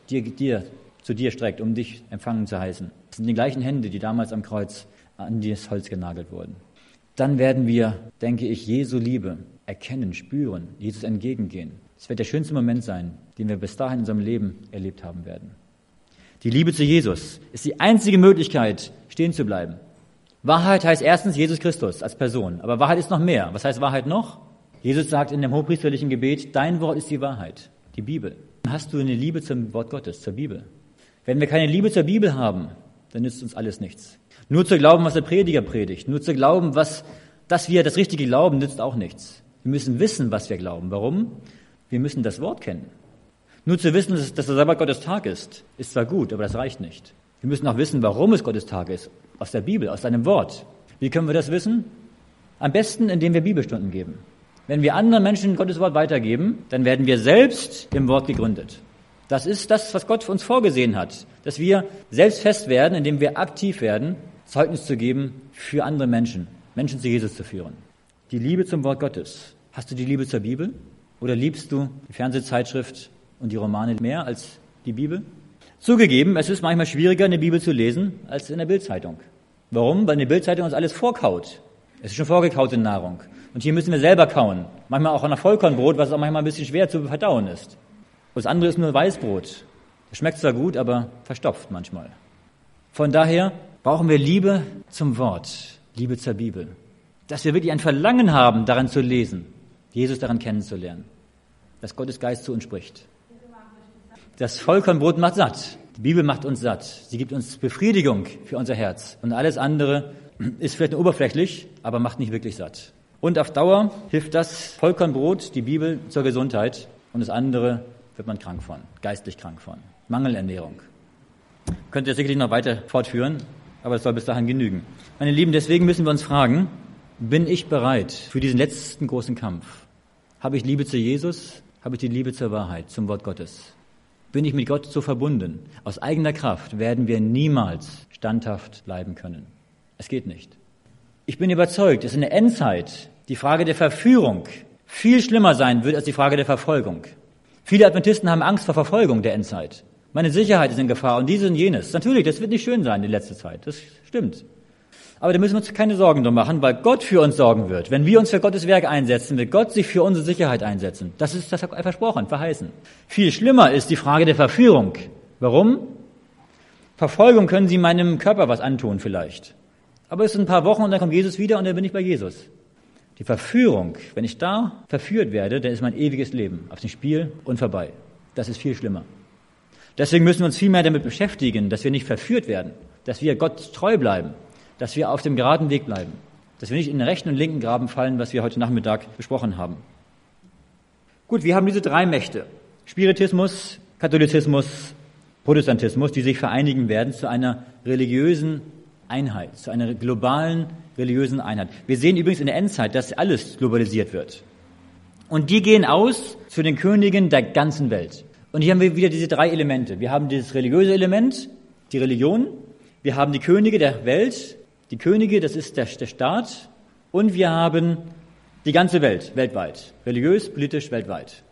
Speaker 1: zu dir streckt, um dich empfangen zu heißen, das sind die gleichen Hände, die damals am Kreuz an das Holz genagelt wurden. Dann werden wir, denke ich, Jesu Liebe erkennen, spüren, Jesus entgegengehen. Es wird der schönste Moment sein, den wir bis dahin in unserem Leben erlebt haben werden. Die Liebe zu Jesus ist die einzige Möglichkeit, stehen zu bleiben. Wahrheit heißt erstens Jesus Christus als Person, aber Wahrheit ist noch mehr. Was heißt Wahrheit noch? Jesus sagt in dem hochpriesterlichen Gebet, dein Wort ist die Wahrheit, die Bibel. Hast du eine Liebe zum Wort Gottes, zur Bibel? Wenn wir keine Liebe zur Bibel haben, dann nützt uns alles nichts. Nur zu glauben, was der Prediger predigt, nur zu glauben, dass wir das Richtige glauben, nützt auch nichts. Wir müssen wissen, was wir glauben. Warum? Wir müssen das Wort kennen. Nur zu wissen, dass der Sabbat Gottes Tag ist zwar gut, aber das reicht nicht. Wir müssen auch wissen, warum es Gottes Tag ist, aus der Bibel, aus seinem Wort. Wie können wir das wissen? Am besten, indem wir Bibelstunden geben. Wenn wir anderen Menschen Gottes Wort weitergeben, dann werden wir selbst im Wort gegründet. Das ist das, was Gott für uns vorgesehen hat, dass wir selbst fest werden, indem wir aktiv werden, Zeugnis zu geben für andere Menschen, Menschen zu Jesus zu führen. Die Liebe zum Wort Gottes. Hast du die Liebe zur Bibel? Oder liebst du die Fernsehzeitschrift und die Romane mehr als die Bibel? Zugegeben, es ist manchmal schwieriger, eine Bibel zu lesen, als in der Bildzeitung. Warum? Weil in der Bildzeitung uns alles vorkaut. Es ist schon vorgekaute Nahrung. Und hier müssen wir selber kauen. Manchmal auch an Vollkornbrot, was auch manchmal ein bisschen schwer zu verdauen ist. Und das andere ist nur Weißbrot. Das schmeckt zwar gut, aber verstopft manchmal. Von daher brauchen wir Liebe zum Wort, Liebe zur Bibel. Dass wir wirklich ein Verlangen haben, daran zu lesen, Jesus daran kennenzulernen. Dass Gottes Geist zu uns spricht. Das Vollkornbrot macht satt. Die Bibel macht uns satt. Sie gibt uns Befriedigung für unser Herz. Und alles andere ist vielleicht nur oberflächlich, aber macht nicht wirklich satt. Und auf Dauer hilft das Vollkornbrot, die Bibel, zur Gesundheit. Und das andere wird man krank von, geistlich krank von. Mangelernährung. Könnt ihr sicherlich noch weiter fortführen, aber es soll bis dahin genügen. Meine Lieben, deswegen müssen wir uns fragen, bin ich bereit für diesen letzten großen Kampf? Habe ich Liebe zu Jesus? Habe ich die Liebe zur Wahrheit, zum Wort Gottes? Bin ich mit Gott so verbunden? Aus eigener Kraft werden wir niemals standhaft bleiben können. Es geht nicht. Ich bin überzeugt, dass in der Endzeit die Frage der Verführung viel schlimmer sein wird als die Frage der Verfolgung. Viele Adventisten haben Angst vor Verfolgung der Endzeit. Meine Sicherheit ist in Gefahr und dieses und jenes. Natürlich, das wird nicht schön sein in letzter Zeit. Das stimmt. Aber da müssen wir uns keine Sorgen drum machen, weil Gott für uns sorgen wird. Wenn wir uns für Gottes Werk einsetzen, wird Gott sich für unsere Sicherheit einsetzen. Das hat er versprochen, verheißen. Viel schlimmer ist die Frage der Verführung. Warum? Verfolgung können Sie meinem Körper was antun vielleicht. Aber es sind ein paar Wochen und dann kommt Jesus wieder und dann bin ich bei Jesus. Die Verführung, wenn ich da verführt werde, dann ist mein ewiges Leben auf dem Spiel und vorbei. Das ist viel schlimmer. Deswegen müssen wir uns viel mehr damit beschäftigen, dass wir nicht verführt werden, dass wir Gott treu bleiben, dass wir auf dem geraden Weg bleiben, dass wir nicht in den rechten und linken Graben fallen, was wir heute Nachmittag besprochen haben. Gut, wir haben diese 3 Mächte, Spiritismus, Katholizismus, Protestantismus, die sich vereinigen werden zu einer religiösen Einheit, zu einer globalen religiösen Einheit. Wir sehen übrigens in der Endzeit, dass alles globalisiert wird. Und die gehen aus zu den Königen der ganzen Welt. Und hier haben wir wieder diese drei Elemente. Wir haben dieses religiöse Element, die Religion, wir haben die Könige der Welt, die Könige, das ist der Staat, und wir haben die ganze Welt, weltweit, religiös, politisch, weltweit.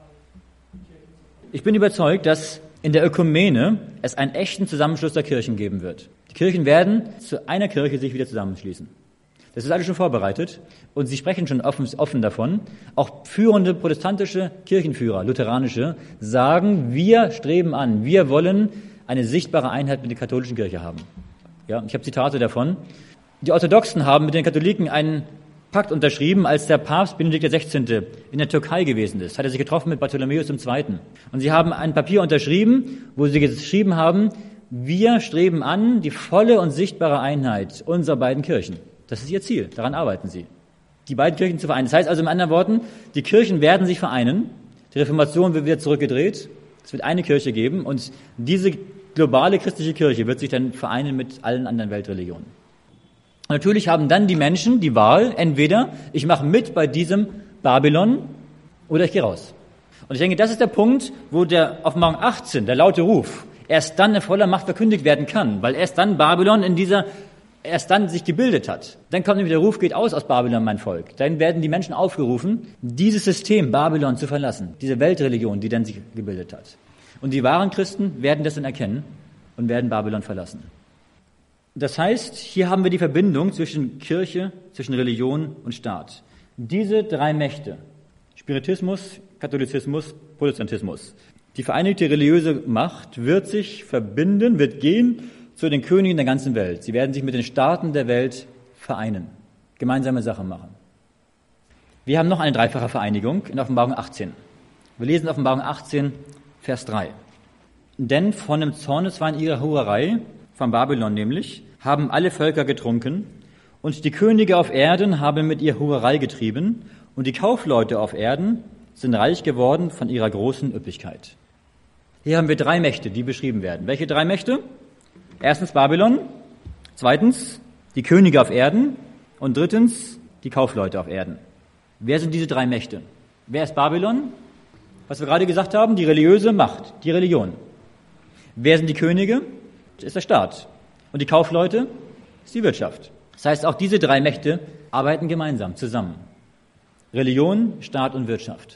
Speaker 1: Ich bin überzeugt, dass in der Ökumene es einen echten Zusammenschluss der Kirchen geben wird. Die Kirchen werden zu einer Kirche sich wieder zusammenschließen. Das ist alles schon vorbereitet und sie sprechen schon offen davon. Auch führende protestantische Kirchenführer, lutheranische, sagen, wir streben an, wir wollen eine sichtbare Einheit mit der katholischen Kirche haben. Ja, ich habe Zitate davon. Die Orthodoxen haben mit den Katholiken einen Pakt unterschrieben, als der Papst Benedikt XVI. In der Türkei gewesen ist. Hat er sich getroffen mit Bartholomäus II. Und sie haben ein Papier unterschrieben, wo sie geschrieben haben, wir streben an die volle und sichtbare Einheit unserer beiden Kirchen. Das ist ihr Ziel, daran arbeiten sie. Die beiden Kirchen zu vereinen. Das heißt also in anderen Worten, die Kirchen werden sich vereinen, die Reformation wird wieder zurückgedreht, es wird eine Kirche geben und diese globale christliche Kirche wird sich dann vereinen mit allen anderen Weltreligionen. Und natürlich haben dann die Menschen die Wahl, entweder ich mache mit bei diesem Babylon oder ich gehe raus. Und ich denke, das ist der Punkt, wo der Offenbarung 18, der laute Ruf, erst dann in voller Macht verkündigt werden kann, weil erst dann Babylon erst dann sich gebildet hat. Dann kommt nämlich der Ruf, geht aus Babylon, mein Volk. Dann werden die Menschen aufgerufen, dieses System Babylon zu verlassen, diese Weltreligion, die dann sich gebildet hat. Und die wahren Christen werden das dann erkennen und werden Babylon verlassen. Das heißt, hier haben wir die Verbindung zwischen Kirche, zwischen Religion und Staat. Diese drei Mächte, Spiritismus, Katholizismus, Protestantismus, die vereinigte religiöse Macht wird sich verbinden, wird gehen zu den Königen der ganzen Welt. Sie werden sich mit den Staaten der Welt vereinen, gemeinsame Sachen machen. Wir haben noch eine dreifache Vereinigung in Offenbarung 18. Wir lesen Offenbarung 18, Vers 3. Denn von dem Zorneswein ihrer Hurerei, von Babylon nämlich, haben alle Völker getrunken und die Könige auf Erden haben mit ihr Hurerei getrieben und die Kaufleute auf Erden sind reich geworden von ihrer großen Üppigkeit. Hier haben wir drei Mächte, die beschrieben werden. Welche drei Mächte? Erstens Babylon, zweitens die Könige auf Erden und drittens die Kaufleute auf Erden. Wer sind diese drei Mächte? Wer ist Babylon? Was wir gerade gesagt haben, die religiöse Macht, die Religion. Wer sind die Könige? Das ist der Staat. Und die Kaufleute ist die Wirtschaft. Das heißt, auch diese drei Mächte arbeiten gemeinsam zusammen. Religion, Staat und Wirtschaft.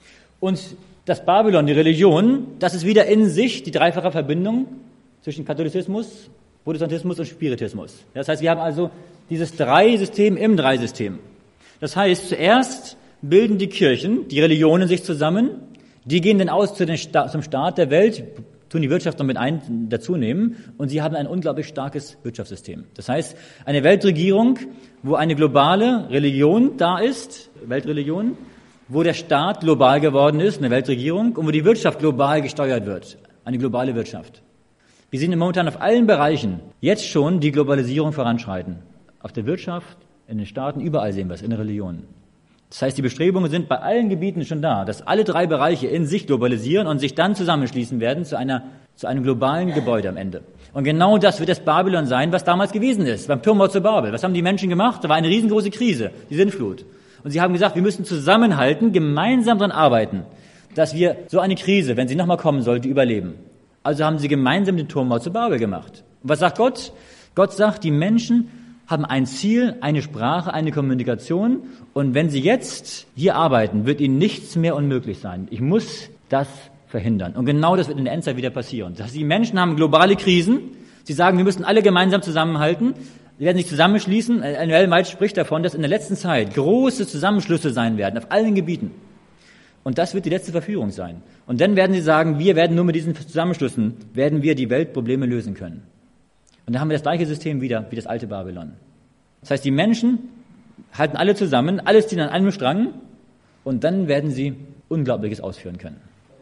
Speaker 1: Und das Babylon, die Religion, das ist wieder in sich die dreifache Verbindung zwischen Katholizismus, Protestantismus und Spiritismus. Das heißt, wir haben also dieses Drei-System im Drei-System. Das heißt, zuerst bilden die Kirchen, die Religionen sich zusammen, die gehen dann aus zum Staat der Welt, tun die Wirtschaft noch mit dazu nehmen und sie haben ein unglaublich starkes Wirtschaftssystem. Das heißt, eine Weltregierung, wo eine globale Religion da ist, Weltreligion, wo der Staat global geworden ist, eine Weltregierung, und wo die Wirtschaft global gesteuert wird, eine globale Wirtschaft. Wir sehen momentan auf allen Bereichen jetzt schon die Globalisierung voranschreiten. Auf der Wirtschaft, in den Staaten, überall sehen wir es, in der Religion. Das heißt, die Bestrebungen sind bei allen Gebieten schon da, dass alle drei Bereiche in sich globalisieren und sich dann zusammenschließen werden zu einem globalen Gebäude am Ende. Und genau das wird das Babylon sein, was damals gewesen ist, beim Turmbau zu Babel. Was haben die Menschen gemacht? Da war eine riesengroße Krise, die Sintflut. Und sie haben gesagt, wir müssen zusammenhalten, gemeinsam daran arbeiten, dass wir so eine Krise, wenn sie nochmal kommen sollte, überleben. Also haben sie gemeinsam den Turmbau zu Babel gemacht. Und was sagt Gott? Gott sagt, die Menschen haben ein Ziel, eine Sprache, eine Kommunikation. Und wenn sie jetzt hier arbeiten, wird ihnen nichts mehr unmöglich sein. Ich muss das verhindern. Und genau das wird in der Endzeit wieder passieren. Das heißt, die Menschen haben globale Krisen. Sie sagen, wir müssen alle gemeinsam zusammenhalten. Sie werden sich zusammenschließen. Ellen White spricht davon, dass in der letzten Zeit große Zusammenschlüsse sein werden, auf allen Gebieten. Und das wird die letzte Verführung sein. Und dann werden sie sagen, wir werden nur mit diesen Zusammenschlüssen, werden wir die Weltprobleme lösen können. Und da haben wir das gleiche System wieder, wie das alte Babylon. Das heißt, die Menschen halten alle zusammen, alle ziehen an einem Strang und dann werden sie Unglaubliches ausführen können.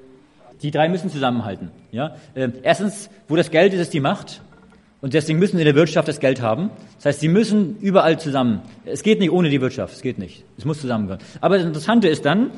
Speaker 1: Die drei müssen zusammenhalten. Ja? Erstens, wo das Geld ist, ist die Macht. Und deswegen müssen sie in der Wirtschaft das Geld haben. Das heißt, sie müssen überall zusammen. Es geht nicht ohne die Wirtschaft, es geht nicht. Es muss zusammengehören. Aber das Interessante ist dann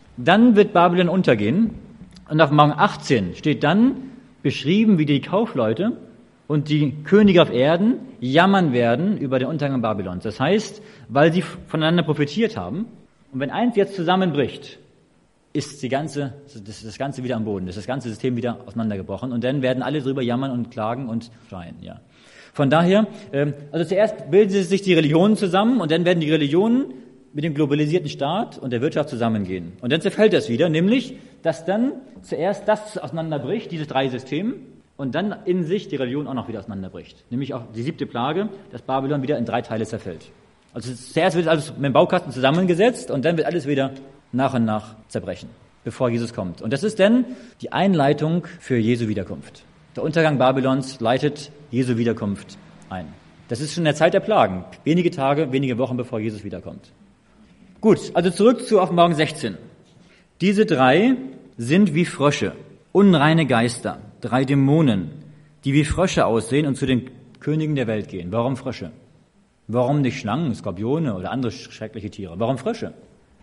Speaker 1: wird Babylon untergehen. Und auf Offenbarung 18 steht dann beschrieben, wie die Kaufleute und die Könige auf Erden jammern werden über den Untergang Babylons. Das heißt, weil sie voneinander profitiert haben. Und wenn eins jetzt zusammenbricht, ist das Ganze wieder am Boden, ist das ganze System wieder auseinandergebrochen und dann werden alle drüber jammern und klagen und schreien, ja. Von daher, also zuerst bilden sich die Religionen zusammen und dann werden die Religionen mit dem globalisierten Staat und der Wirtschaft zusammengehen. Und dann zerfällt das wieder, nämlich, dass dann zuerst das auseinanderbricht, dieses drei System, und dann in sich die Religion auch noch wieder auseinanderbricht. Nämlich auch die 7. Plage, dass Babylon wieder in 3 Teile zerfällt. Also zuerst wird alles mit dem Baukasten zusammengesetzt und dann wird alles wieder nach und nach zerbrechen, bevor Jesus kommt. Und das ist dann die Einleitung für Jesu Wiederkunft. Der Untergang Babylons leitet Jesu Wiederkunft ein. Das ist schon in der Zeit der Plagen. Wenige Tage, wenige Wochen, bevor Jesus wiederkommt. Gut, also zurück zu Offenbarung 16. Diese 3 sind wie Frösche, unreine Geister, 3 Dämonen, die wie Frösche aussehen und zu den Königen der Welt gehen. Warum Frösche? Warum nicht Schlangen, Skorpione oder andere schreckliche Tiere? Warum Frösche?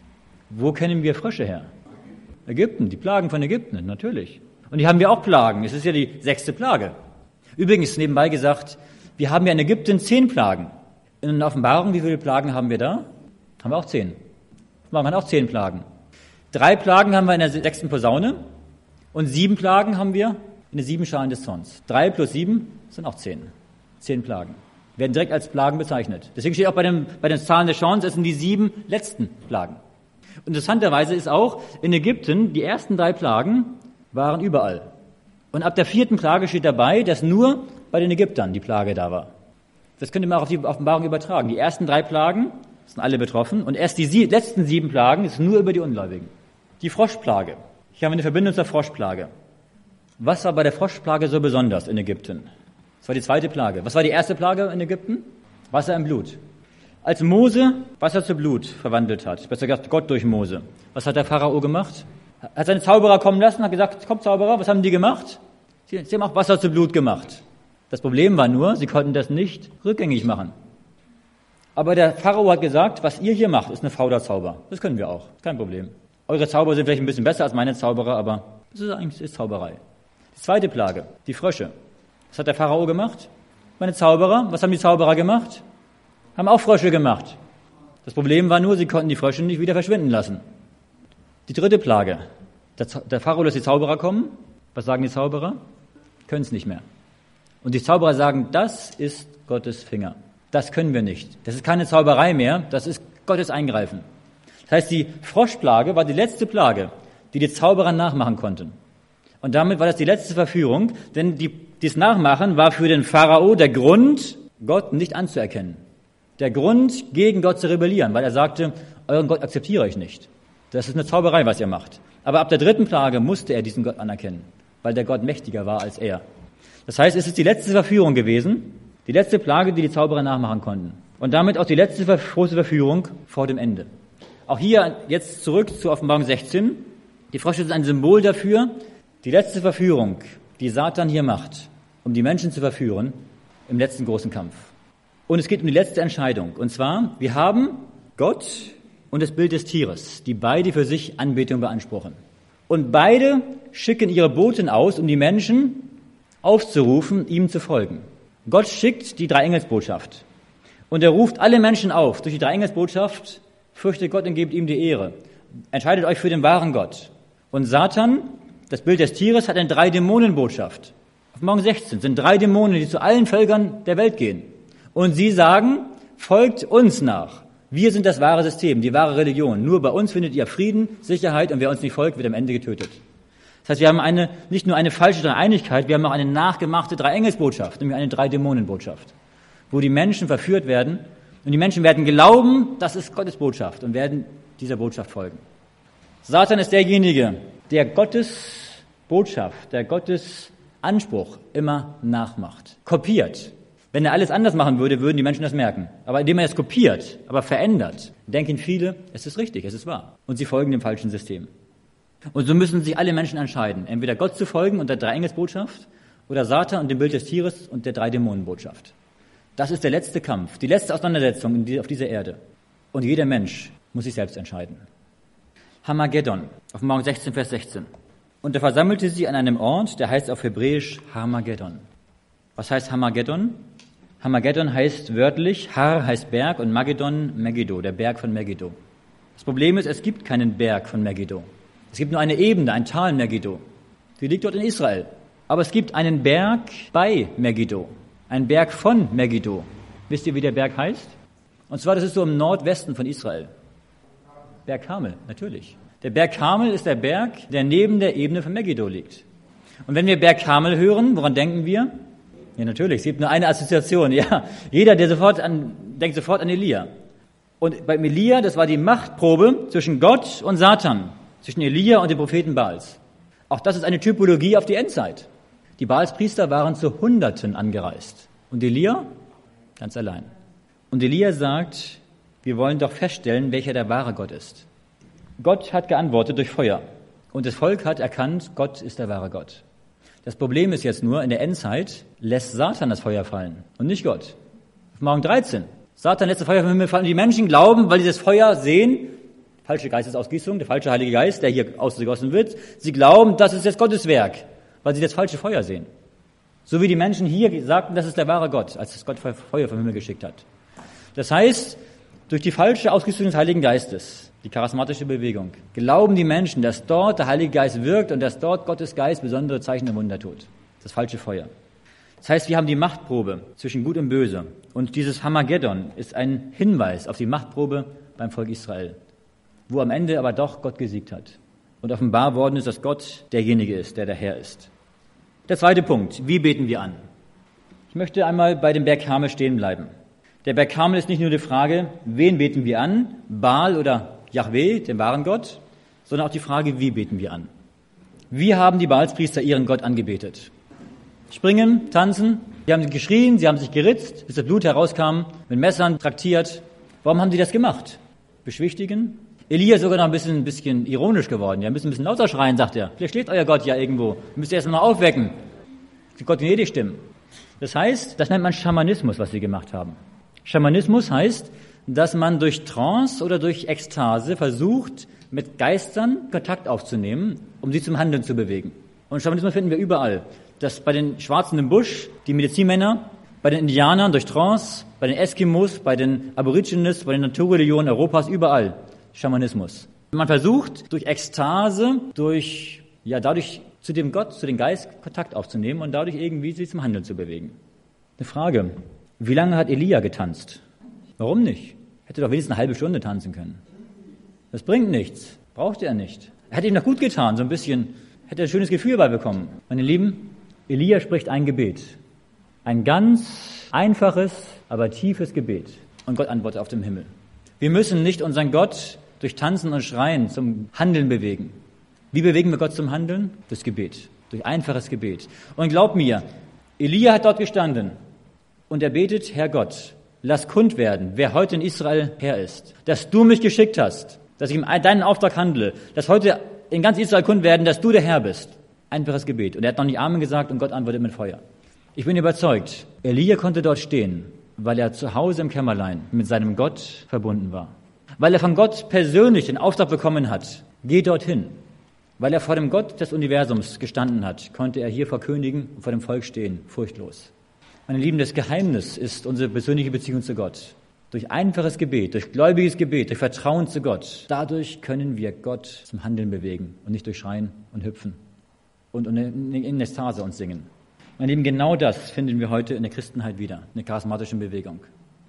Speaker 1: Wo kennen wir Frösche her? Ägypten, die Plagen von Ägypten, natürlich. Und hier haben wir auch Plagen. Es ist ja die 6. Plage. Übrigens, nebenbei gesagt, wir haben ja in Ägypten 10 Plagen. In Offenbarung, wie viele Plagen haben wir da? Haben wir auch 10. Offenbarung hat auch 10 Plagen. 3 Plagen haben wir in der 6. Posaune und 7 Plagen haben wir in den 7 Schalen des Zorns. 3 plus 7 sind auch 10. 10 Plagen. Werden direkt als Plagen bezeichnet. Deswegen steht auch bei den Zahlen des Schauens, es sind die 7 letzten Plagen. Interessanterweise ist auch in Ägypten, die ersten 3 Plagen waren überall. Und ab der 4. Plage steht dabei, dass nur bei den Ägyptern die Plage da war. Das könnte man auch auf die Offenbarung übertragen. Die ersten 3 Plagen sind alle betroffen und erst die letzten 7 Plagen ist nur über die Ungläubigen. Die Froschplage. Hier haben wir eine Verbindung zur Froschplage. Was war bei der Froschplage so besonders in Ägypten? Das war die 2. Plage. Was war die 1. Plage in Ägypten? Wasser im Blut. Als Mose Wasser zu Blut verwandelt hat, besser gesagt Gott durch Mose, was hat der Pharao gemacht? Hat seine Zauberer kommen lassen, hat gesagt, kommt Zauberer, was haben die gemacht? Sie haben auch Wasser zu Blut gemacht. Das Problem war nur, sie konnten das nicht rückgängig machen. Aber der Pharao hat gesagt, was ihr hier macht, ist eine Fauderzauber. Das können wir auch, kein Problem. Eure Zauber sind vielleicht ein bisschen besser als meine Zauberer, aber das ist eigentlich Zauberei. Die 2. Plage, die Frösche. Was hat der Pharao gemacht? Meine Zauberer, was haben die Zauberer gemacht? Haben auch Frösche gemacht. Das Problem war nur, sie konnten die Frösche nicht wieder verschwinden lassen. Die 3. Plage. Der Pharao lässt die Zauberer kommen. Was sagen die Zauberer? Können es nicht mehr. Und die Zauberer sagen, das ist Gottes Finger. Das können wir nicht. Das ist keine Zauberei mehr, das ist Gottes Eingreifen. Das heißt, die Froschplage war die letzte Plage, die die Zauberer nachmachen konnten. Und damit war das die letzte Verführung, denn dies Nachmachen war für den Pharao der Grund, Gott nicht anzuerkennen. Der Grund, gegen Gott zu rebellieren, weil er sagte, euren Gott akzeptiere ich nicht. Das ist eine Zauberei, was ihr macht. Aber ab der 3. Plage musste er diesen Gott anerkennen, weil der Gott mächtiger war als er. Das heißt, es ist die letzte Verführung gewesen, die letzte Plage, die die Zauberer nachmachen konnten. Und damit auch die letzte große Verführung vor dem Ende. Auch hier jetzt zurück zu Offenbarung 16. Die Frösche sind ein Symbol dafür, die letzte Verführung, die Satan hier macht, um die Menschen zu verführen, im letzten großen Kampf. Und es geht um die letzte Entscheidung. Und zwar, wir haben Gott und das Bild des Tieres, die beide für sich Anbetung beanspruchen. Und beide schicken ihre Boten aus, um die Menschen aufzurufen, ihm zu folgen. Gott schickt die Dreiengelsbotschaft. Und er ruft alle Menschen auf, durch die Dreiengelsbotschaft, fürchtet Gott und gebt ihm die Ehre. Entscheidet euch für den wahren Gott. Und Satan, das Bild des Tieres, hat eine 3-Dämonen-Botschaft. Auf Morgen 16 sind 3 Dämonen, die zu allen Völkern der Welt gehen. Und sie sagen, folgt uns nach. Wir sind das wahre System, die wahre Religion. Nur bei uns findet ihr Frieden, Sicherheit und wer uns nicht folgt, wird am Ende getötet. Das heißt, wir haben nicht nur eine falsche Dreieinigkeit, wir haben auch eine nachgemachte Dreiengelsbotschaft, nämlich eine 3-Dämonen-Botschaft, wo die Menschen verführt werden und die Menschen werden glauben, das ist Gottes Botschaft und werden dieser Botschaft folgen. Satan ist derjenige, der Gottes Botschaft, der Gottes Anspruch immer nachmacht, kopiert. Wenn er alles anders machen würde, würden die Menschen das merken. Aber indem er es kopiert, aber verändert, denken viele, es ist richtig, es ist wahr. Und sie folgen dem falschen System. Und so müssen sich alle Menschen entscheiden, entweder Gott zu folgen und der Dreiengelsbotschaft oder Satan und dem Bild des Tieres und der 3-Dämonen-Botschaft. Das ist der letzte Kampf, die letzte Auseinandersetzung auf dieser Erde. Und jeder Mensch muss sich selbst entscheiden. Harmageddon, Offenbarung 16, Vers 16. Und er versammelte sie an einem Ort, der heißt auf Hebräisch Harmageddon. Was heißt Harmageddon? Harmageddon heißt wörtlich, Har heißt Berg und Mageddon, Megiddo, der Berg von Megiddo. Das Problem ist, es gibt keinen Berg von Megiddo. Es gibt nur eine Ebene, ein Tal Megiddo. Die liegt dort in Israel. Aber es gibt einen Berg bei Megiddo, einen Berg von Megiddo. Wisst ihr, wie der Berg heißt? Und zwar, das ist so im Nordwesten von Israel. Berg Karmel, natürlich. Der Berg Karmel ist der Berg, der neben der Ebene von Megiddo liegt. Und wenn wir Berg Karmel hören, woran denken wir? Ja, natürlich, es gibt nur eine Assoziation. Ja, jeder, der denkt sofort an Elia. Und bei Elia, das war die Machtprobe zwischen Gott und Satan, zwischen Elia und dem Propheten Baals. Auch das ist eine Typologie auf die Endzeit. Die Baalspriester waren zu Hunderten angereist. Und Elia ganz allein. Und Elia sagt, wir wollen doch feststellen, welcher der wahre Gott ist. Gott hat geantwortet durch Feuer. Und das Volk hat erkannt, Gott ist der wahre Gott. Das Problem ist jetzt nur, in der Endzeit lässt Satan das Feuer fallen und nicht Gott. Offenbarung 13. Satan lässt das Feuer vom Himmel fallen und die Menschen glauben, weil sie das Feuer sehen, falsche Geistesausgießung, der falsche Heilige Geist, der hier ausgegossen wird, sie glauben, das ist jetzt Gottes Werk, weil sie das falsche Feuer sehen. So wie die Menschen hier sagten, das ist der wahre Gott, als das Gott Feuer vom Himmel geschickt hat. Das heißt, durch die falsche Ausgießung des Heiligen Geistes, die charismatische Bewegung, glauben die Menschen, dass dort der Heilige Geist wirkt und dass dort Gottes Geist besondere Zeichen und Wunder tut. Das falsche Feuer. Das heißt, wir haben die Machtprobe zwischen Gut und Böse. Und dieses Hamageddon ist ein Hinweis auf die Machtprobe beim Volk Israel, wo am Ende aber doch Gott gesiegt hat. Und offenbar worden ist, dass Gott derjenige ist, der Herr ist. Der zweite Punkt, wie beten wir an? Ich möchte einmal bei dem Berg Karmel stehen bleiben. Der Berg Karmel ist nicht nur die Frage, wen beten wir an, Baal oder Jahwe, den wahren Gott, sondern auch die Frage, wie beten wir an? Wie haben die Baalspriester ihren Gott angebetet? Springen, tanzen, sie haben geschrien, sie haben sich geritzt, bis das Blut herauskam, mit Messern traktiert. Warum haben sie das gemacht? Beschwichtigen? Elia ist sogar noch ein bisschen ironisch geworden. Ja, müssen ein bisschen lauter schreien, sagt er. Vielleicht schläft euer Gott ja irgendwo. Müsst ihr erst mal aufwecken. Die Gott gnädig stimmen. Das heißt, das nennt man Schamanismus, was sie gemacht haben. Schamanismus heißt, dass man durch Trance oder durch Ekstase versucht, mit Geistern Kontakt aufzunehmen, um sie zum Handeln zu bewegen. Und Schamanismus finden wir überall. Das bei den Schwarzen im Busch, die Medizinmänner, bei den Indianern durch Trance, bei den Eskimos, bei den Aborigines, bei den Naturreligionen Europas, überall. Schamanismus. Man versucht, durch Ekstase, dadurch zu dem Gott, zu dem Geist Kontakt aufzunehmen und dadurch irgendwie sie zum Handeln zu bewegen. Eine Frage. Wie lange hat Elia getanzt? Warum nicht? Hätte doch wenigstens eine halbe Stunde tanzen können. Das bringt nichts. Brauchte er nicht. Er hätte ihm noch gut getan, so ein bisschen. Hätte er ein schönes Gefühl bei bekommen. Meine Lieben, Elia spricht ein Gebet. Ein ganz einfaches, aber tiefes Gebet. Und Gott antwortet auf dem Himmel. Wir müssen nicht unseren Gott durch Tanzen und Schreien zum Handeln bewegen. Wie bewegen wir Gott zum Handeln? Durch Gebet. Durch einfaches Gebet. Und glaub mir, Elia hat dort gestanden. Und er betet, Herr Gott, lass kund werden, wer heute in Israel Herr ist. Dass du mich geschickt hast, dass ich in deinen Auftrag handle, dass heute in ganz Israel kund werden, dass du der Herr bist. Einfaches Gebet. Und er hat noch nicht Amen gesagt und Gott antwortet mit Feuer. Ich bin überzeugt, Elia konnte dort stehen, weil er zu Hause im Kämmerlein mit seinem Gott verbunden war. Weil er von Gott persönlich den Auftrag bekommen hat, geh dorthin. Weil er vor dem Gott des Universums gestanden hat, konnte er hier vor Königen und vor dem Volk stehen, furchtlos. Meine Lieben, das Geheimnis ist unsere persönliche Beziehung zu Gott. Durch einfaches Gebet, durch gläubiges Gebet, durch Vertrauen zu Gott. Dadurch können wir Gott zum Handeln bewegen und nicht durch Schreien und Hüpfen und in Ekstase uns singen. Meine Lieben, genau das finden wir heute in der Christenheit wieder, in der charismatischen Bewegung.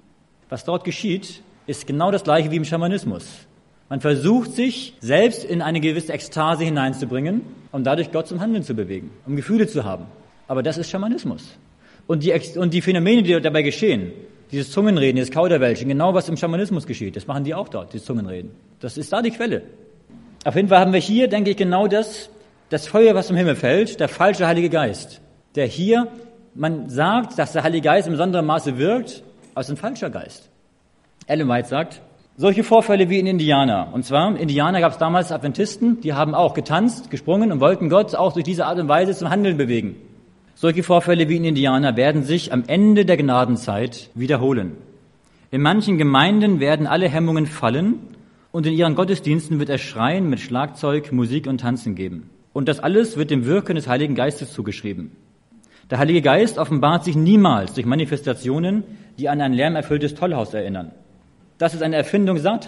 Speaker 1: Was dort geschieht, ist genau das Gleiche wie im Schamanismus. Man versucht sich selbst in eine gewisse Ekstase hineinzubringen, um dadurch Gott zum Handeln zu bewegen, um Gefühle zu haben. Aber das ist Schamanismus. Und die Phänomene, die dabei geschehen, dieses Zungenreden, dieses Kauderwelschen, genau was im Schamanismus geschieht, das machen die auch dort, dieses Zungenreden. Das ist da die Quelle. Auf jeden Fall haben wir hier, denke ich, genau das Feuer, was vom Himmel fällt, der falsche Heilige Geist. Der hier, man sagt, dass der Heilige Geist in besonderem Maße wirkt, aber es ist ein falscher Geist. Ellen White sagt, solche Vorfälle wie in Indiana. Und zwar, in Indiana gab es damals Adventisten, die haben auch getanzt, gesprungen und wollten Gott auch durch diese Art und Weise zum Handeln bewegen. Solche Vorfälle wie in Indiana werden sich am Ende der Gnadenzeit wiederholen. In manchen Gemeinden werden alle Hemmungen fallen und in ihren Gottesdiensten wird es Schreien mit Schlagzeug, Musik und Tanzen geben. Und das alles wird dem Wirken des Heiligen Geistes zugeschrieben. Der Heilige Geist offenbart sich niemals durch Manifestationen, die an ein lärmerfülltes Tollhaus erinnern. Das ist eine Erfindung Satans.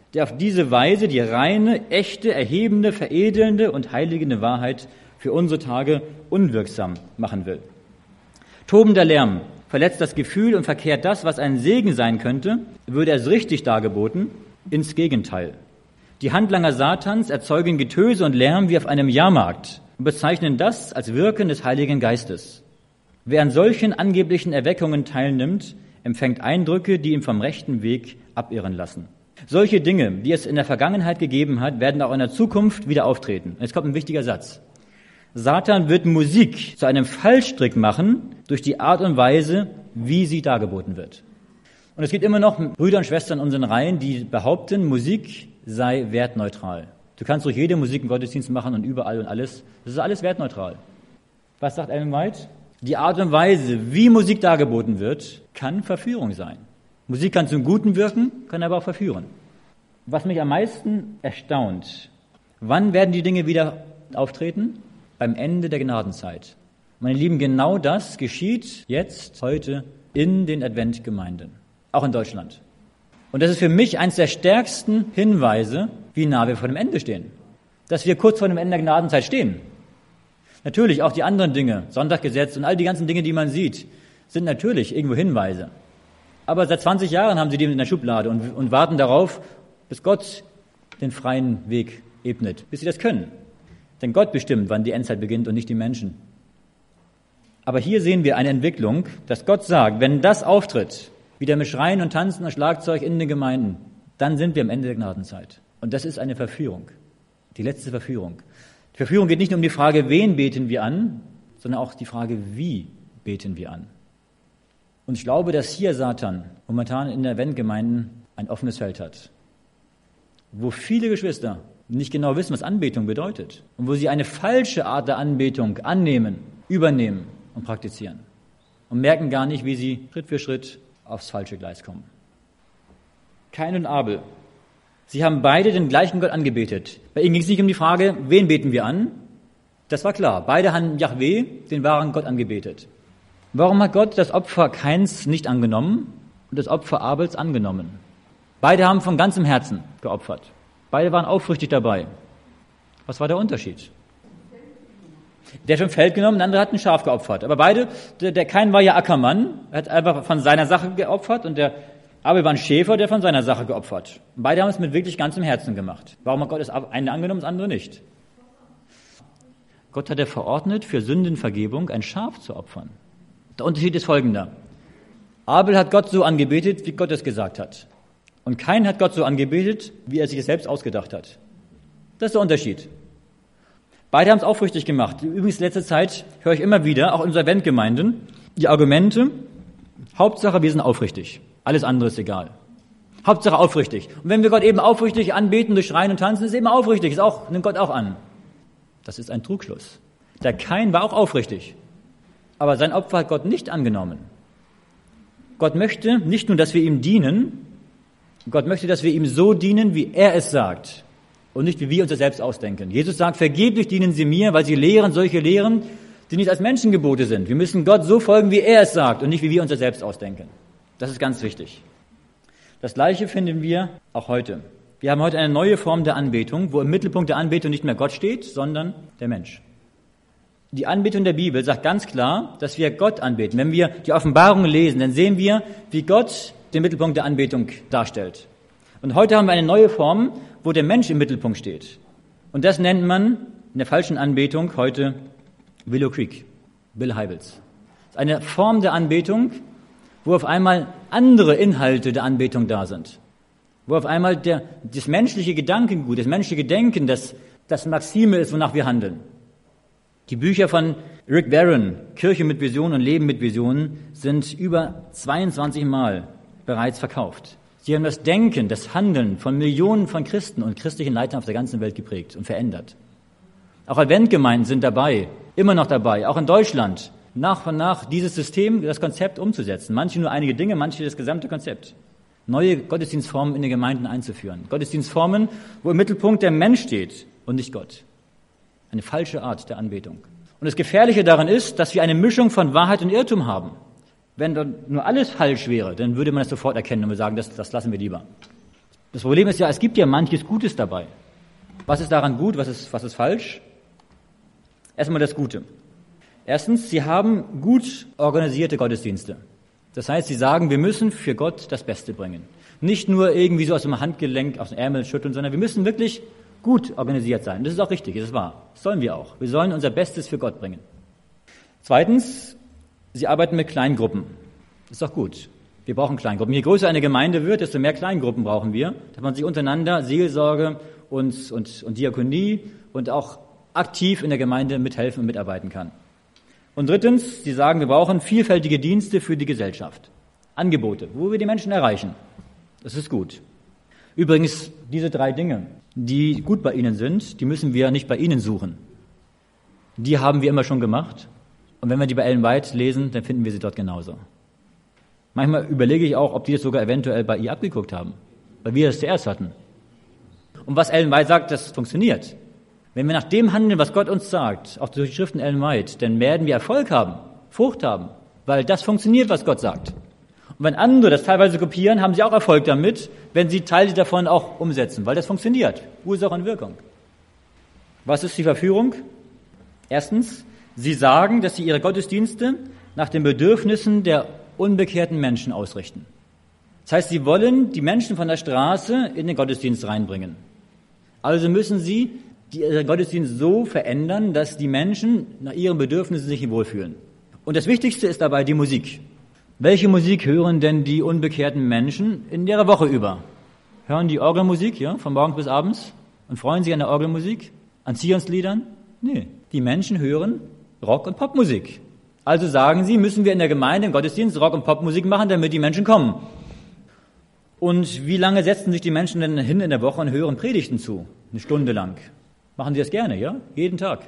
Speaker 1: der auf diese Weise die reine, echte, erhebende, veredelnde und heiligende Wahrheit für unsere Tage unwirksam machen will. Tobender Lärm verletzt das Gefühl und verkehrt das, was ein Segen sein könnte, würde es richtig dargeboten, ins Gegenteil. Die Handlanger Satans erzeugen Getöse und Lärm wie auf einem Jahrmarkt und bezeichnen das als Wirken des Heiligen Geistes. Wer an solchen angeblichen Erweckungen teilnimmt, empfängt Eindrücke, die ihn vom rechten Weg abirren lassen. Solche Dinge, die es in der Vergangenheit gegeben hat, werden auch in der Zukunft wieder auftreten. Und jetzt kommt ein wichtiger Satz. Satan wird Musik zu einem Fallstrick machen durch die Art und Weise, wie sie dargeboten wird. Und es gibt immer noch Brüder und Schwestern in unseren Reihen, die behaupten, Musik sei wertneutral. Du kannst durch jede Musik einen Gottesdienst machen und überall und alles. Das ist alles wertneutral. Was sagt Ellen White? Die Art und Weise, wie Musik dargeboten wird, kann Verführung sein. Musik kann zum Guten wirken, kann aber auch verführen. Was mich am meisten erstaunt, wann werden die Dinge wieder auftreten? Beim Ende der Gnadenzeit. Meine Lieben, genau das geschieht jetzt, heute, in den Adventgemeinden. Auch in Deutschland. Und das ist für mich eines der stärksten Hinweise, wie nah wir vor dem Ende stehen. Dass wir kurz vor dem Ende der Gnadenzeit stehen. Natürlich auch die anderen Dinge, Sonntaggesetz und all die ganzen Dinge, die man sieht, sind natürlich irgendwo Hinweise. Aber seit 20 Jahren haben sie die in der Schublade und warten darauf, bis Gott den freien Weg ebnet, bis sie das können. Denn Gott bestimmt, wann die Endzeit beginnt und nicht die Menschen. Aber hier sehen wir eine Entwicklung, dass Gott sagt, wenn das auftritt, wieder mit Schreien und Tanzen und Schlagzeug in den Gemeinden, dann sind wir am Ende der Gnadenzeit. Und das ist eine Verführung, die letzte Verführung. Die Verführung geht nicht nur um die Frage, wen beten wir an, sondern auch die Frage, wie beten wir an. Und ich glaube, dass hier Satan momentan in den Adventgemeinden ein offenes Feld hat, wo viele Geschwister nicht genau wissen, was Anbetung bedeutet und wo sie eine falsche Art der Anbetung annehmen, übernehmen und praktizieren und merken gar nicht, wie sie Schritt für Schritt aufs falsche Gleis kommen. Kain und Abel, sie haben beide den gleichen Gott angebetet. Bei ihnen ging es nicht um die Frage, wen beten wir an? Das war klar. Beide haben Jahweh, den wahren Gott, angebetet. Warum hat Gott das Opfer Kains nicht angenommen und das Opfer Abels angenommen? Beide haben von ganzem Herzen geopfert. Beide waren aufrichtig dabei. Was war der Unterschied? Der hat ein Feld genommen, der andere hat ein Schaf geopfert. Aber beide, der Kain war ja Ackermann, hat einfach von seiner Sache geopfert und der Abel war ein Schäfer, der von seiner Sache geopfert. Und beide haben es mit wirklich ganzem Herzen gemacht. Warum hat Gott das eine angenommen, das andere nicht? Gott hat er verordnet, für Sündenvergebung ein Schaf zu opfern. Der Unterschied ist folgender. Abel hat Gott so angebetet, wie Gott es gesagt hat. Und Kain hat Gott so angebetet, wie er sich es selbst ausgedacht hat. Das ist der Unterschied. Beide haben es aufrichtig gemacht. Übrigens, in letzter Zeit höre ich immer wieder, auch in unseren Adventgemeinden, die Argumente, Hauptsache, wir sind aufrichtig. Alles andere ist egal. Hauptsache aufrichtig. Und wenn wir Gott eben aufrichtig anbeten, durch Schreien und Tanzen, ist eben aufrichtig. Nimmt Gott auch an. Das ist ein Trugschluss. Der Kain war auch aufrichtig. Aber sein Opfer hat Gott nicht angenommen. Gott möchte nicht nur, dass wir ihm dienen, Gott möchte, dass wir ihm so dienen, wie er es sagt und nicht, wie wir uns das selbst ausdenken. Jesus sagt, vergeblich dienen sie mir, weil sie lehren solche Lehren, die nicht als Menschengebote sind. Wir müssen Gott so folgen, wie er es sagt und nicht, wie wir uns das selbst ausdenken. Das ist ganz wichtig. Das Gleiche finden wir auch heute. Wir haben heute eine neue Form der Anbetung, wo im Mittelpunkt der Anbetung nicht mehr Gott steht, sondern der Mensch. Die Anbetung der Bibel sagt ganz klar, dass wir Gott anbeten. Wenn wir die Offenbarung lesen, dann sehen wir, wie Gott den Mittelpunkt der Anbetung darstellt. Und heute haben wir eine neue Form, wo der Mensch im Mittelpunkt steht. Und das nennt man in der falschen Anbetung heute Willow Creek, Bill Hybels. Das ist eine Form der Anbetung, wo auf einmal andere Inhalte der Anbetung da sind. Wo auf einmal das menschliche Gedankengut, das menschliche Denken, das Maxime ist, wonach wir handeln. Die Bücher von Rick Warren, Kirche mit Visionen und Leben mit Visionen, sind über 22 Mal bereits verkauft. Sie haben das Denken, das Handeln von Millionen von Christen und christlichen Leitern auf der ganzen Welt geprägt und verändert. Auch Adventgemeinden sind dabei, immer noch dabei, auch in Deutschland, nach und nach dieses System, das Konzept umzusetzen. Manche nur einige Dinge, manche das gesamte Konzept. Neue Gottesdienstformen in den Gemeinden einzuführen. Gottesdienstformen, wo im Mittelpunkt der Mensch steht und nicht Gott. Eine falsche Art der Anbetung. Und das Gefährliche daran ist, dass wir eine Mischung von Wahrheit und Irrtum haben. Wenn dort nur alles falsch wäre, dann würde man das sofort erkennen und wir sagen, das lassen wir lieber. Das Problem ist ja, es gibt ja manches Gutes dabei. Was ist daran gut, was ist falsch? Erstmal das Gute. Erstens, sie haben gut organisierte Gottesdienste. Das heißt, sie sagen, wir müssen für Gott das Beste bringen. Nicht nur irgendwie so aus dem Handgelenk, aus dem Ärmel schütteln, sondern wir müssen wirklich gut organisiert sein. Das ist auch richtig, das ist wahr. Das sollen wir auch. Wir sollen unser Bestes für Gott bringen. Zweitens, sie arbeiten mit Kleingruppen. Das ist auch gut. Wir brauchen Kleingruppen. Je größer eine Gemeinde wird, desto mehr Kleingruppen brauchen wir, dass man sich untereinander Seelsorge und Diakonie und auch aktiv in der Gemeinde mithelfen und mitarbeiten kann. Und drittens, sie sagen, wir brauchen vielfältige Dienste für die Gesellschaft. Angebote, wo wir die Menschen erreichen. Das ist gut. Übrigens, diese 3 Dinge, die gut bei Ihnen sind, die müssen wir nicht bei Ihnen suchen. Die haben wir immer schon gemacht. Und wenn wir die bei Ellen White lesen, dann finden wir sie dort genauso. Manchmal überlege ich auch, ob die das sogar eventuell bei ihr abgeguckt haben, weil wir das zuerst hatten. Und was Ellen White sagt, das funktioniert. Wenn wir nach dem handeln, was Gott uns sagt, auch durch die Schriften Ellen White, dann werden wir Erfolg haben, Frucht haben, weil das funktioniert, was Gott sagt. Und wenn andere das teilweise kopieren, haben sie auch Erfolg damit, wenn sie Teile davon auch umsetzen, weil das funktioniert. Ursache und Wirkung. Was ist die Verführung? Erstens, sie sagen, dass sie ihre Gottesdienste nach den Bedürfnissen der unbekehrten Menschen ausrichten. Das heißt, sie wollen die Menschen von der Straße in den Gottesdienst reinbringen. Also müssen sie ihren Gottesdienst so verändern, dass die Menschen nach ihren Bedürfnissen sich wohlfühlen. Und das Wichtigste ist dabei die Musik. Welche Musik hören denn die unbekehrten Menschen in ihrer Woche über? Hören die Orgelmusik, ja, von morgens bis abends und freuen sich an der Orgelmusik, an Zionsliedern? Nee, die Menschen hören Rock- und Popmusik. Also sagen sie, müssen wir in der Gemeinde im Gottesdienst Rock- und Popmusik machen, damit die Menschen kommen. Und wie lange setzen sich die Menschen denn hin in der Woche und hören Predigten zu? 1 Stunde lang. Machen sie das gerne, ja? Jeden Tag?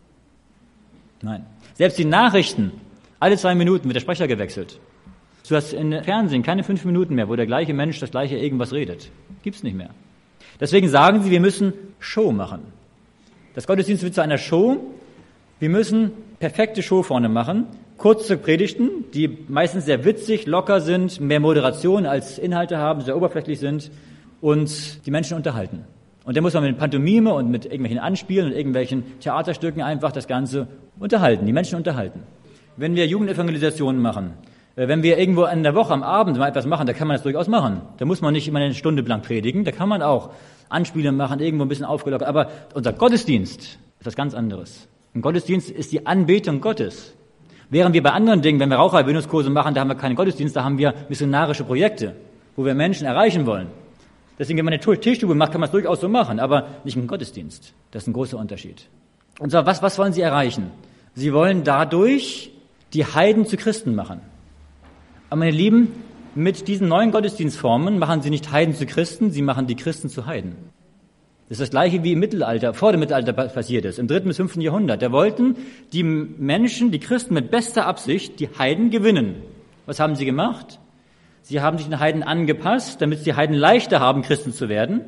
Speaker 1: Nein. Selbst die Nachrichten, alle 2 Minuten wird der Sprecher gewechselt. Du hast im Fernsehen keine 5 Minuten mehr, wo der gleiche Mensch das gleiche irgendwas redet. Gibt's nicht mehr. Deswegen sagen sie, wir müssen Show machen. Das Gottesdienst wird zu einer Show. Wir müssen perfekte Show vorne machen. Kurze Predigten, die meistens sehr witzig, locker sind, mehr Moderation als Inhalte haben, sehr oberflächlich sind und die Menschen unterhalten. Und dann muss man mit Pantomime und mit irgendwelchen Anspielen und irgendwelchen Theaterstücken einfach das Ganze unterhalten, die Menschen unterhalten. Wenn wir Jugendevangelisationen machen, wenn wir irgendwo in der Woche am Abend mal etwas machen, da kann man das durchaus machen. Da muss man nicht immer 1 Stunde lang predigen, da kann man auch Anspielungen machen, irgendwo ein bisschen aufgelockert. Aber unser Gottesdienst ist was ganz anderes. Ein Gottesdienst ist die Anbetung Gottes. Während wir bei anderen Dingen, wenn wir Rauchererwöhnungskurse machen, da haben wir keinen Gottesdienst, da haben wir missionarische Projekte, wo wir Menschen erreichen wollen. Deswegen, wenn man eine Tischstube macht, kann man es durchaus so machen, aber nicht im Gottesdienst. Das ist ein großer Unterschied. Und zwar, was wollen sie erreichen? Sie wollen dadurch die Heiden zu Christen machen. Aber meine Lieben, mit diesen neuen Gottesdienstformen machen sie nicht Heiden zu Christen, sie machen die Christen zu Heiden. Das ist das Gleiche wie im Mittelalter, vor dem Mittelalter passiert ist, im 3. bis 5. Jahrhundert. Da wollten die Menschen, die Christen mit bester Absicht, die Heiden gewinnen. Was haben sie gemacht? Sie haben sich den Heiden angepasst, damit es die Heiden leichter haben, Christen zu werden.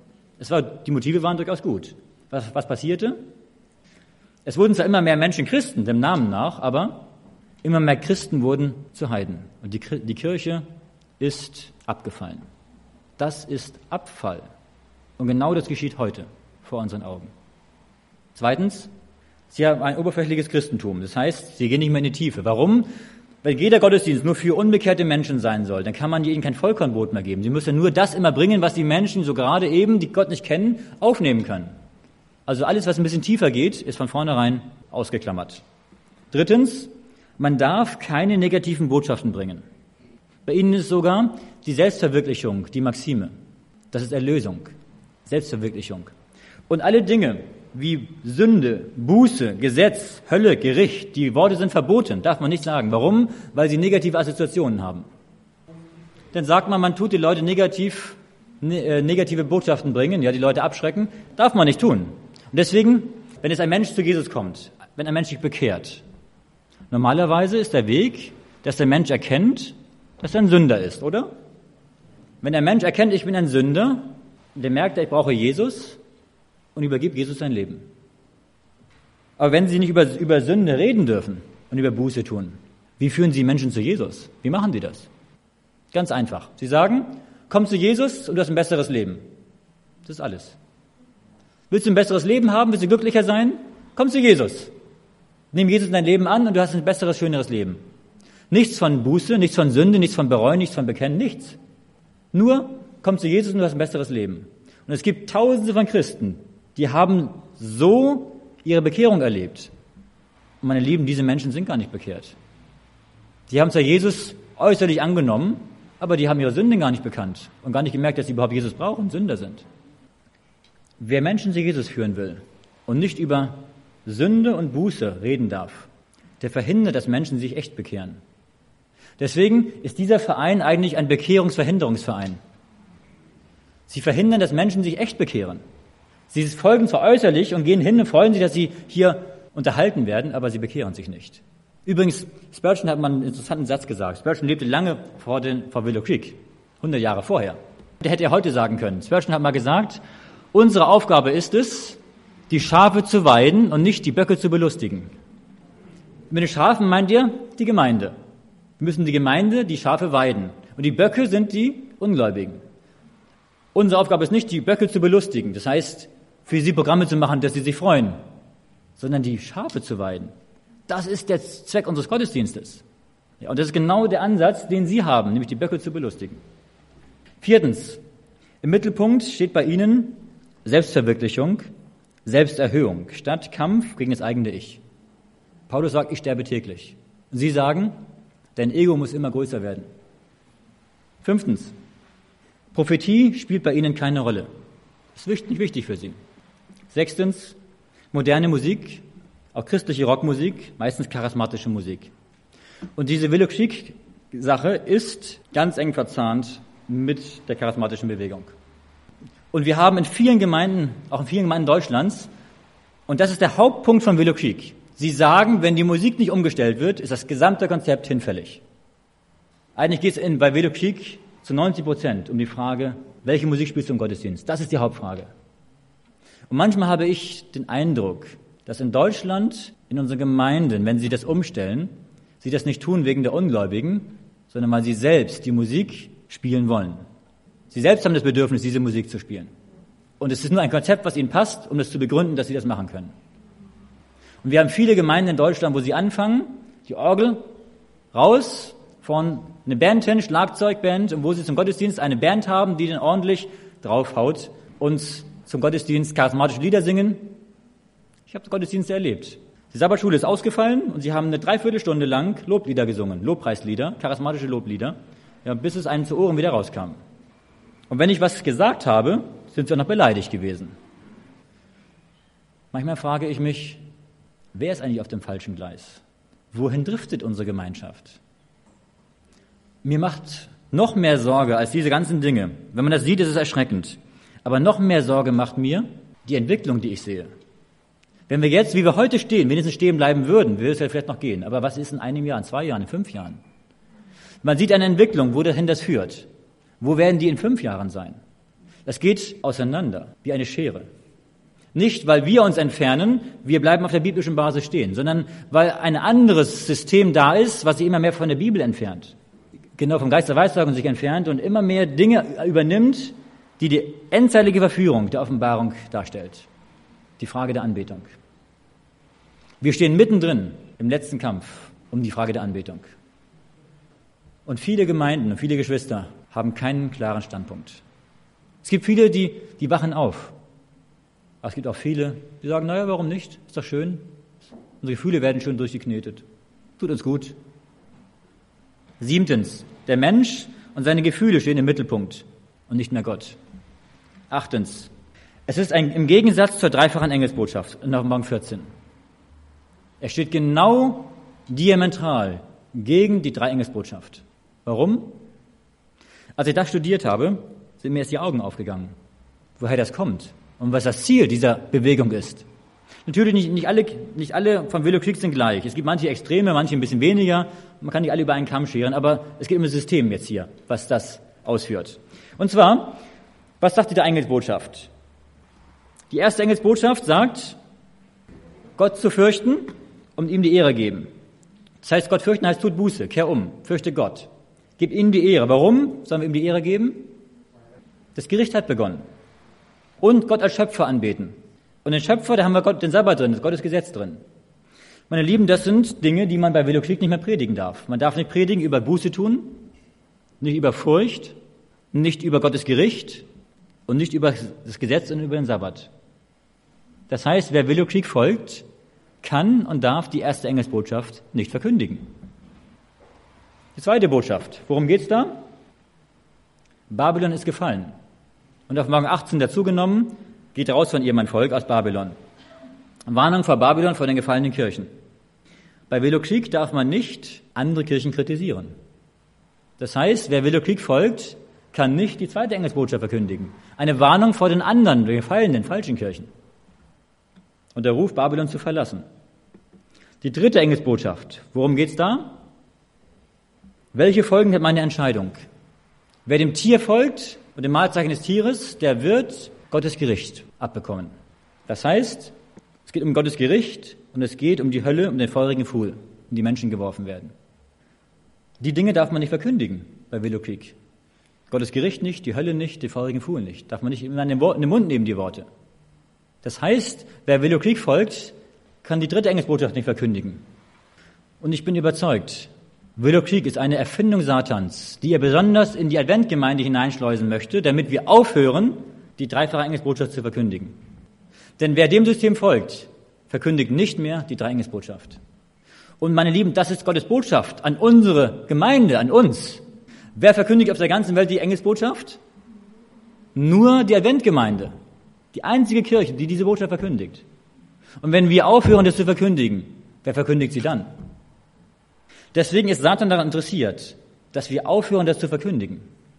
Speaker 1: Die Motive waren durchaus gut. Was passierte? Es wurden zwar immer mehr Menschen Christen, dem Namen nach, aber immer mehr Christen wurden zu Heiden. Und die Kirche ist abgefallen. Das ist Abfall. Und genau das geschieht heute vor unseren Augen. Zweitens, sie haben ein oberflächliches Christentum. Das heißt, sie gehen nicht mehr in die Tiefe. Warum? Weil jeder Gottesdienst nur für unbekehrte Menschen sein soll. Dann kann man ihnen kein Vollkornbrot mehr geben. Sie müssen nur das immer bringen, was die Menschen so gerade eben, die Gott nicht kennen, aufnehmen können. Also alles, was ein bisschen tiefer geht, ist von vornherein ausgeklammert. Drittens, man darf keine negativen Botschaften bringen. Bei ihnen ist sogar die Selbstverwirklichung, die Maxime. Das ist Erlösung. Selbstverwirklichung. Und alle Dinge wie Sünde, Buße, Gesetz, Hölle, Gericht, die Worte sind verboten, darf man nicht sagen. Warum? Weil sie negative Assoziationen haben. Dann sagt man tut die Leute negative Botschaften bringen, ja, die Leute abschrecken, darf man nicht tun. Und deswegen, wenn jetzt ein Mensch zu Jesus kommt, wenn ein Mensch sich bekehrt, normalerweise ist der Weg, dass der Mensch erkennt, dass er ein Sünder ist, oder? Wenn ein Mensch erkennt, ich bin ein Sünder, der merkt, ich brauche Jesus und übergibt Jesus sein Leben. Aber wenn Sie nicht über Sünde reden dürfen und über Buße tun, wie führen Sie Menschen zu Jesus? Wie machen Sie das? Ganz einfach. Sie sagen, Komm zu Jesus und du hast ein besseres Leben. Das ist alles. Willst du ein besseres Leben haben? Willst du glücklicher sein? Komm zu Jesus. Nimm Jesus in dein Leben an und du hast ein besseres, schöneres Leben. Nichts von Buße, nichts von Sünde, nichts von Bereuen, nichts von Bekennen, nichts. Nur komm zu Jesus und du hast ein besseres Leben. Und es gibt Tausende von Christen, die haben so ihre Bekehrung erlebt. Und meine Lieben, diese Menschen sind gar nicht bekehrt. Die haben zwar Jesus äußerlich angenommen, aber die haben ihre Sünden gar nicht bekannt und gar nicht gemerkt, dass sie überhaupt Jesus brauchen, Sünder sind. Wer Menschen zu Jesus führen will und nicht über Sünde und Buße reden darf, der verhindert, dass Menschen sich echt bekehren. Deswegen ist dieser Verein eigentlich ein Bekehrungsverhinderungsverein. Sie verhindern, dass Menschen sich echt bekehren. Sie folgen zwar äußerlich und gehen hin und freuen sich, dass sie hier unterhalten werden, aber sie bekehren sich nicht. Übrigens, Spurgeon hat mal einen interessanten Satz gesagt. Spurgeon lebte lange vor Willow Creek, 100 Jahre vorher. Der hätte er heute sagen können. Spurgeon hat mal gesagt, unsere Aufgabe ist es, die Schafe zu weiden und nicht die Böcke zu belustigen. Mit den Schafen meint ihr die Gemeinde. Wir müssen die Gemeinde, die Schafe weiden. Und die Böcke sind die Ungläubigen. Unsere Aufgabe ist nicht, die Böcke zu belustigen. Das heißt, für sie Programme zu machen, dass sie sich freuen, sondern die Schafe zu weiden. Das ist der Zweck unseres Gottesdienstes. Ja, und das ist genau der Ansatz, den Sie haben, nämlich die Böcke zu belustigen. 4. Im Mittelpunkt steht bei Ihnen Selbstverwirklichung, Selbsterhöhung, statt Kampf gegen das eigene Ich. Paulus sagt, ich sterbe täglich. Und Sie sagen, dein Ego muss immer größer werden. 5. Prophetie spielt bei Ihnen keine Rolle. Das ist nicht wichtig für Sie. 6. Moderne Musik, auch christliche Rockmusik, meistens charismatische Musik. Und diese Willow Creek-Sache ist ganz eng verzahnt mit der charismatischen Bewegung. Und wir haben in vielen Gemeinden, auch in vielen Gemeinden Deutschlands, und das ist der Hauptpunkt von Willow Creek. Sie sagen, wenn die Musik nicht umgestellt wird, ist das gesamte Konzept hinfällig. Eigentlich geht es bei Willow Creek zu 90% um die Frage, welche Musik spielst du im Gottesdienst? Das ist die Hauptfrage. Und manchmal habe ich den Eindruck, dass in Deutschland, in unseren Gemeinden, wenn sie das umstellen, sie das nicht tun wegen der Ungläubigen, sondern weil sie selbst die Musik spielen wollen. Sie selbst haben das Bedürfnis, diese Musik zu spielen. Und es ist nur ein Konzept, was ihnen passt, um das zu begründen, dass sie das machen können. Und wir haben viele Gemeinden in Deutschland, wo sie anfangen, die Orgel raus, von eine Band hin, Schlagzeugband, und wo sie zum Gottesdienst eine Band haben, die dann ordentlich draufhaut und zum Gottesdienst charismatische Lieder singen. Ich habe Gottesdienste erlebt. Die Sabbatschule ist ausgefallen und sie haben eine Dreiviertelstunde lang Loblieder gesungen, Lobpreislieder, charismatische Loblieder, ja, bis es einem zu Ohren wieder rauskam. Und wenn ich was gesagt habe, sind sie auch noch beleidigt gewesen. Manchmal frage ich mich, wer ist eigentlich auf dem falschen Gleis? Wohin driftet unsere Gemeinschaft? Mir macht noch mehr Sorge als diese ganzen Dinge. Wenn man das sieht, ist es erschreckend. Aber noch mehr Sorge macht mir die Entwicklung, die ich sehe. Wenn wir jetzt, wie wir heute stehen, wenigstens stehen bleiben würden, würde es ja vielleicht noch gehen. Aber was ist in einem Jahr, in 2 Jahren, in 5 Jahren? Man sieht eine Entwicklung, wohin das führt. Wo werden die in 5 Jahren sein? Das geht auseinander, wie eine Schere. Nicht, weil wir uns entfernen, wir bleiben auf der biblischen Basis stehen, sondern weil ein anderes System da ist, was sich immer mehr von der Bibel entfernt. Genau vom Geist der Weissagung sich entfernt und immer mehr Dinge übernimmt, die die endzeitliche Verführung der Offenbarung darstellt. Die Frage der Anbetung. Wir stehen mittendrin im letzten Kampf um die Frage der Anbetung. Und viele Gemeinden und viele Geschwister haben keinen klaren Standpunkt. Es gibt viele, die wachen auf. Aber es gibt auch viele, die sagen, naja, warum nicht? Ist doch schön. Unsere Gefühle werden schön durchgeknetet. Tut uns gut. 7. Der Mensch und seine Gefühle stehen im Mittelpunkt und nicht mehr Gott. 8. Es ist im Gegensatz zur dreifachen Engelsbotschaft in Offenbarung 14. Er steht genau diametral gegen die 3 Engelsbotschaft. Warum? Als ich das studiert habe, sind mir erst die Augen aufgegangen, woher das kommt und was das Ziel dieser Bewegung ist. Natürlich nicht alle von Willow Creek sind gleich. Es gibt manche Extreme, manche ein bisschen weniger. Man kann nicht alle über einen Kamm scheren, aber es geht um das System jetzt hier, was das ausführt. Und zwar, was sagt die Engelsbotschaft? Die erste Engelsbotschaft sagt, Gott zu fürchten und ihm die Ehre geben. Das heißt, Gott fürchten heißt, tut Buße, kehr um, fürchte Gott. Gib ihm die Ehre. Warum sollen wir ihm die Ehre geben? Das Gericht hat begonnen. Und Gott als Schöpfer anbeten. Und den Schöpfer, da haben wir Gott, den Sabbat drin, das Gottes Gesetz drin. Meine Lieben, das sind Dinge, die man bei Willow Creek nicht mehr predigen darf. Man darf nicht predigen über Buße tun, nicht über Furcht, nicht über Gottes Gericht und nicht über das Gesetz und über den Sabbat. Das heißt, wer Willow Creek folgt, kann und darf die erste Engelsbotschaft nicht verkündigen. Die zweite Botschaft, worum geht's da? Babylon ist gefallen. Und auf Morgen 18 dazugenommen, geht raus von ihr, mein Volk, aus Babylon. Warnung vor Babylon, vor den gefallenen Kirchen. Bei Willow Creek darf man nicht andere Kirchen kritisieren. Das heißt, wer Willow Creek folgt, kann nicht die zweite Engelsbotschaft verkündigen. Eine Warnung vor den anderen, den gefallenen, falschen Kirchen. Und der Ruf, Babylon zu verlassen. Die dritte Engelsbotschaft, worum geht's da? Welche Folgen hat meine Entscheidung? Wer dem Tier folgt und dem Malzeichen des Tieres, der wird Gottes Gericht abbekommen. Das heißt, es geht um Gottes Gericht und es geht um die Hölle, um den feurigen Pfuhl, in die Menschen geworfen werden. Die Dinge darf man nicht verkündigen bei Willow Creek. Gottes Gericht nicht, die Hölle nicht, den feurigen Pfuhl nicht. Darf man nicht in den Mund nehmen, die Worte. Das heißt, wer Willow Creek folgt, kann die dritte Engelsbotschaft nicht verkündigen. Und ich bin überzeugt, Willow Creek ist eine Erfindung Satans, die er besonders in die Adventgemeinde hineinschleusen möchte, damit wir aufhören, die dreifache Engelsbotschaft zu verkündigen. Denn wer dem System folgt, verkündigt nicht mehr die drei Engelsbotschaft. Und meine Lieben, das ist Gottes Botschaft an unsere Gemeinde, an uns. Wer verkündigt auf der ganzen Welt die Engelsbotschaft? Nur die Adventgemeinde. Die einzige Kirche, die diese Botschaft verkündigt. Und wenn wir aufhören, das zu verkündigen, wer verkündigt sie dann? Deswegen ist Satan daran interessiert, dass wir aufhören, das zu verkündigen.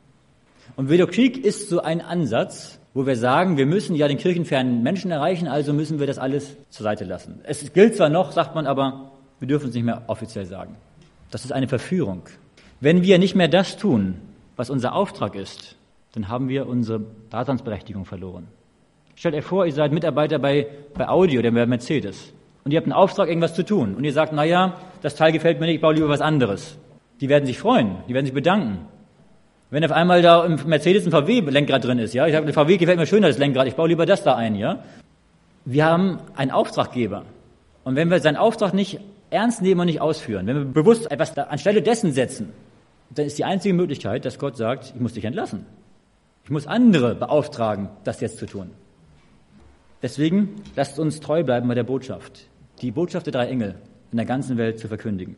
Speaker 1: Und Willow Creek ist so ein Ansatz, wo wir sagen, wir müssen ja den kirchenfernen Menschen erreichen, also müssen wir das alles zur Seite lassen. Es gilt zwar noch, sagt man, aber wir dürfen es nicht mehr offiziell sagen. Das ist eine Verführung. Wenn wir nicht mehr das tun, was unser Auftrag ist, dann haben wir unsere Daseinsberechtigung verloren. Stellt euch vor, ihr seid Mitarbeiter bei Audi oder bei Mercedes und ihr habt einen Auftrag, irgendwas zu tun und ihr sagt, naja, das Teil gefällt mir nicht, ich baue lieber was anderes. Die werden sich freuen, die werden sich bedanken. Wenn auf einmal da im Mercedes ein VW-Lenkrad drin ist, ja, ich sage, der VW gefällt mir schöner, das Lenkrad, ich baue lieber das da ein, ja. Wir haben einen Auftraggeber. Und wenn wir seinen Auftrag nicht ernst nehmen und nicht ausführen, wenn wir bewusst etwas da anstelle dessen setzen, dann ist die einzige Möglichkeit, dass Gott sagt, ich muss dich entlassen. Ich muss andere beauftragen, das jetzt zu tun. Deswegen lasst uns treu bleiben bei der Botschaft. Die Botschaft der drei Engel in der ganzen Welt zu verkündigen.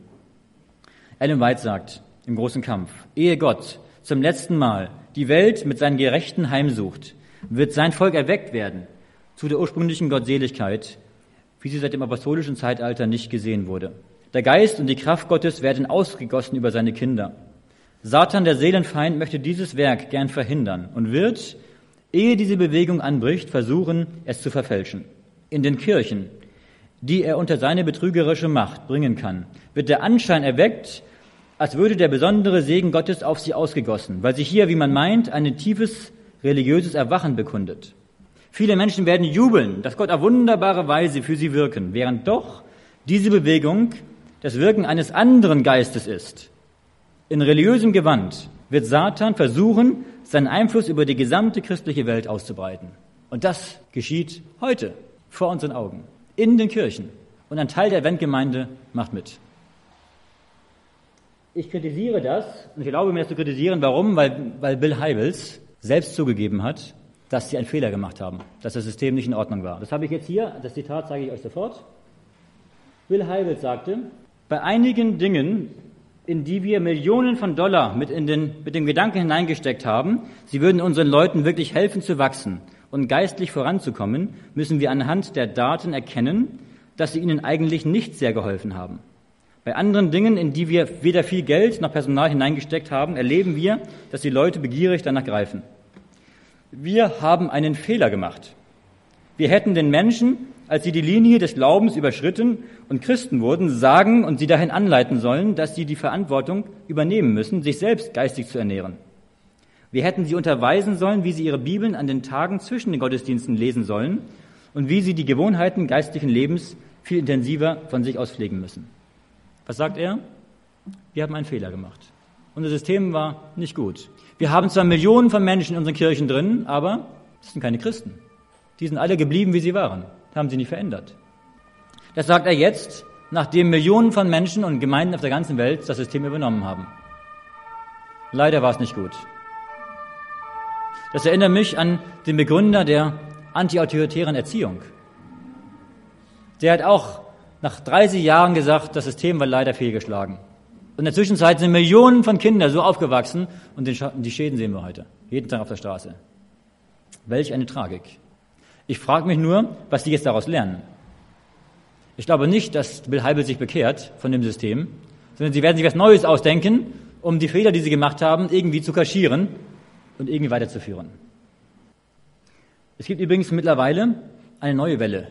Speaker 1: Ellen White sagt im großen Kampf, ehe Gott zum letzten Mal die Welt mit seinen Gerechten heimsucht, wird sein Volk erweckt werden zu der ursprünglichen Gottseligkeit, wie sie seit dem apostolischen Zeitalter nicht gesehen wurde. Der Geist und die Kraft Gottes werden ausgegossen über seine Kinder. Satan, der Seelenfeind, möchte dieses Werk gern verhindern und wird, ehe diese Bewegung anbricht, versuchen, es zu verfälschen. In den Kirchen, die er unter seine betrügerische Macht bringen kann, wird der Anschein erweckt, als würde der besondere Segen Gottes auf sie ausgegossen, weil sich hier, wie man meint, ein tiefes religiöses Erwachen bekundet. Viele Menschen werden jubeln, dass Gott auf wunderbare Weise für sie wirken, während doch diese Bewegung das Wirken eines anderen Geistes ist. In religiösem Gewand wird Satan versuchen, seinen Einfluss über die gesamte christliche Welt auszubreiten. Und das geschieht heute, vor unseren Augen, in den Kirchen. Und ein Teil der Adventgemeinde macht mit. Ich kritisiere das, und ich erlaube mir das zu kritisieren. Warum? Weil Bill Hybels selbst zugegeben hat, dass sie einen Fehler gemacht haben, dass das System nicht in Ordnung war. Das habe ich jetzt hier, das Zitat zeige ich euch sofort. Bill Hybels sagte, bei einigen Dingen, in die wir Millionen von Dollar mit dem Gedanken hineingesteckt haben, sie würden unseren Leuten wirklich helfen zu wachsen und geistlich voranzukommen, müssen wir anhand der Daten erkennen, dass sie ihnen eigentlich nicht sehr geholfen haben. Bei anderen Dingen, in die wir weder viel Geld noch Personal hineingesteckt haben, erleben wir, dass die Leute begierig danach greifen. Wir haben einen Fehler gemacht. Wir hätten den Menschen, als sie die Linie des Glaubens überschritten und Christen wurden, sagen und sie dahin anleiten sollen, dass sie die Verantwortung übernehmen müssen, sich selbst geistig zu ernähren. Wir hätten sie unterweisen sollen, wie sie ihre Bibeln an den Tagen zwischen den Gottesdiensten lesen sollen und wie sie die Gewohnheiten geistlichen Lebens viel intensiver von sich aus pflegen müssen. Was sagt er? Wir haben einen Fehler gemacht. Unser System war nicht gut. Wir haben zwar Millionen von Menschen in unseren Kirchen drin, aber das sind keine Christen. Die sind alle geblieben, wie sie waren. Haben sie nicht verändert. Das sagt er jetzt, nachdem Millionen von Menschen und Gemeinden auf der ganzen Welt das System übernommen haben. Leider war es nicht gut. Das erinnert mich an den Begründer der antiautoritären Erziehung. Der hat auch nach 30 Jahren gesagt, das System war leider fehlgeschlagen. Und in der Zwischenzeit sind Millionen von Kindern so aufgewachsen und die Schäden sehen wir heute, jeden Tag auf der Straße. Welch eine Tragik. Ich frage mich nur, was die jetzt daraus lernen. Ich glaube nicht, dass Bill Hybels sich bekehrt von dem System, sondern sie werden sich was Neues ausdenken, um die Fehler, die sie gemacht haben, irgendwie zu kaschieren und irgendwie weiterzuführen. Es gibt übrigens mittlerweile eine neue Welle.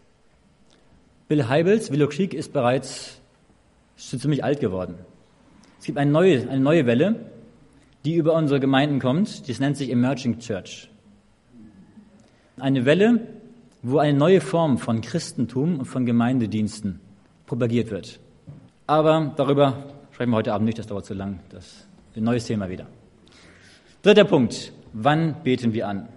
Speaker 1: Bill Hybels Willowcreek ist bereits schon ziemlich alt geworden. Es gibt eine neue Welle, die über unsere Gemeinden kommt. Das nennt sich Emerging Church. Eine Welle, wo eine neue Form von Christentum und von Gemeindediensten propagiert wird. Aber darüber sprechen wir heute Abend nicht, das dauert zu lang. Das ist ein neues Thema wieder. Dritter Punkt. Wann beten wir an?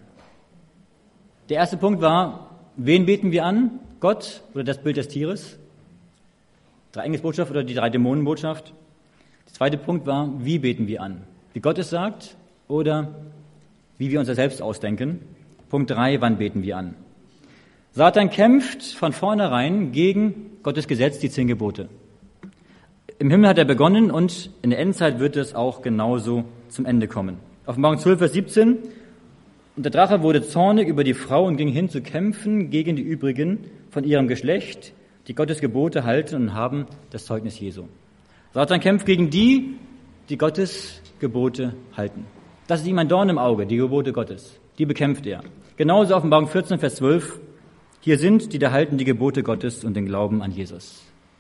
Speaker 1: Der erste Punkt war, wen beten wir an? Gott oder das Bild des Tieres? Drei-Engelsbotschaft oder die Drei-Dämonen-Botschaft? Der zweite Punkt war, wie beten wir an? Wie Gott es sagt oder wie wir uns das selbst ausdenken? Punkt 3, wann beten wir an? Satan kämpft von vornherein gegen Gottes Gesetz, die 10 Gebote. Im Himmel hat er begonnen und in der Endzeit wird es auch genauso zum Ende kommen. Offenbarung 12, Vers 17. Und der Drache wurde zornig über die Frau und ging hin zu kämpfen gegen die übrigen von ihrem Geschlecht, die Gottes Gebote halten und haben das Zeugnis Jesu. Satan kämpft gegen die Gottes Gebote halten. Das ist ihm ein Dorn im Auge, die Gebote Gottes. Die bekämpft er. Genauso Offenbarung 14, Vers 12. Hier sind, die da halten die Gebote Gottes und den Glauben an Jesus.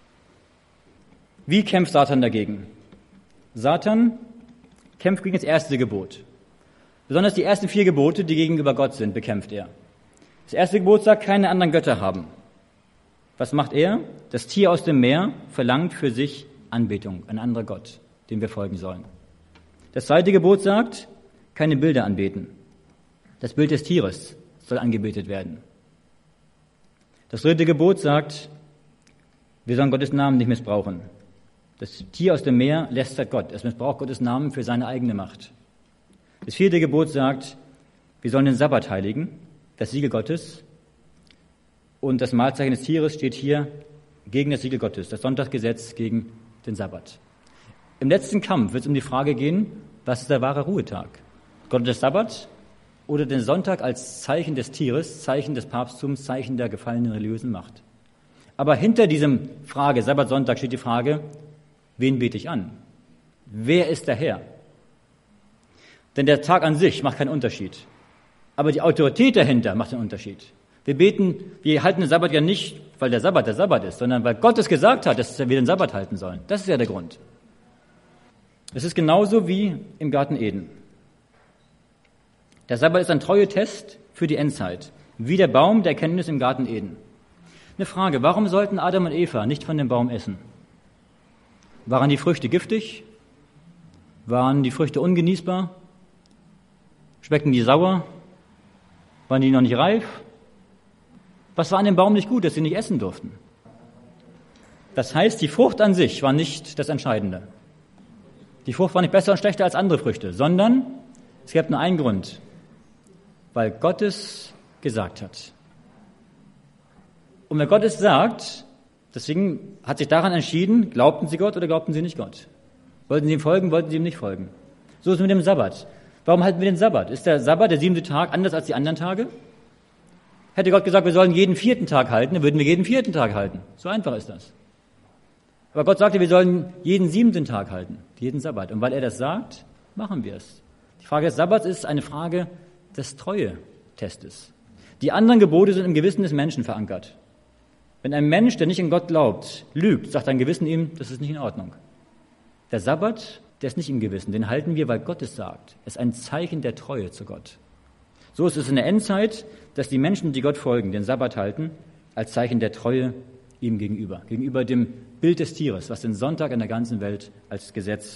Speaker 1: Wie kämpft Satan dagegen? Satan kämpft gegen das erste Gebot. Besonders die ersten 4 Gebote, die gegenüber Gott sind, bekämpft er. Das erste Gebot sagt, keine anderen Götter haben. Was macht er? Das Tier aus dem Meer verlangt für sich Anbetung, ein anderer Gott, dem wir folgen sollen. Das zweite Gebot sagt, keine Bilder anbeten. Das Bild des Tieres soll angebetet werden. Das dritte Gebot sagt, wir sollen Gottes Namen nicht missbrauchen. Das Tier aus dem Meer lästert Gott. Es missbraucht Gottes Namen für seine eigene Macht. Das vierte Gebot sagt, wir sollen den Sabbat heiligen, das Siegel Gottes. Und das Mahlzeichen des Tieres steht hier gegen das Siegel Gottes, das Sonntagsgesetz gegen den Sabbat. Im letzten Kampf wird es um die Frage gehen, was ist der wahre Ruhetag? Gottes Sabbat oder den Sonntag als Zeichen des Tieres, Zeichen des Papsttums, Zeichen der gefallenen religiösen Macht. Aber hinter diesem Frage, Sabbat, Sonntag, steht die Frage, wen bete ich an? Wer ist der Herr? Denn der Tag an sich macht keinen Unterschied. Aber die Autorität dahinter macht einen Unterschied. Wir halten den Sabbat ja nicht, weil der Sabbat ist, sondern weil Gott es gesagt hat, dass wir den Sabbat halten sollen. Das ist ja der Grund. Es ist genauso wie im Garten Eden. Der Sabbat ist ein Treuetest für die Endzeit, wie der Baum der Erkenntnis im Garten Eden. Eine Frage, warum sollten Adam und Eva nicht von dem Baum essen? Waren die Früchte giftig? Waren die Früchte ungenießbar? Schmeckten die sauer? Waren die noch nicht reif? Was war an dem Baum nicht gut, dass sie nicht essen durften? Das heißt, die Frucht an sich war nicht das Entscheidende. Die Frucht war nicht besser und schlechter als andere Früchte, sondern es gab nur einen Grund, weil Gott es gesagt hat. Und wenn Gott es sagt, deswegen hat sich daran entschieden, glaubten sie Gott oder glaubten sie nicht Gott? Wollten sie ihm folgen, wollten sie ihm nicht folgen? So ist es mit dem Sabbat. Warum halten wir den Sabbat? Ist der Sabbat, der 7. Tag, anders als die anderen Tage? Hätte Gott gesagt, wir sollen jeden 4. Tag halten, dann würden wir jeden 4. Tag halten. So einfach ist das. Aber Gott sagte, wir sollen jeden 7. Tag halten, jeden Sabbat. Und weil er das sagt, machen wir es. Die Frage des Sabbats ist eine Frage des Treue-Testes. Die anderen Gebote sind im Gewissen des Menschen verankert. Wenn ein Mensch, der nicht in Gott glaubt, lügt, sagt ein Gewissen ihm, das ist nicht in Ordnung. Der Sabbat, der ist nicht im Gewissen, den halten wir, weil Gott es sagt. Es ist ein Zeichen der Treue zu Gott. So ist es in der Endzeit, dass die Menschen, die Gott folgen, den Sabbat halten, als Zeichen der Treue ihm gegenüber dem Bild des Tieres, was den Sonntag in der ganzen Welt als Gesetz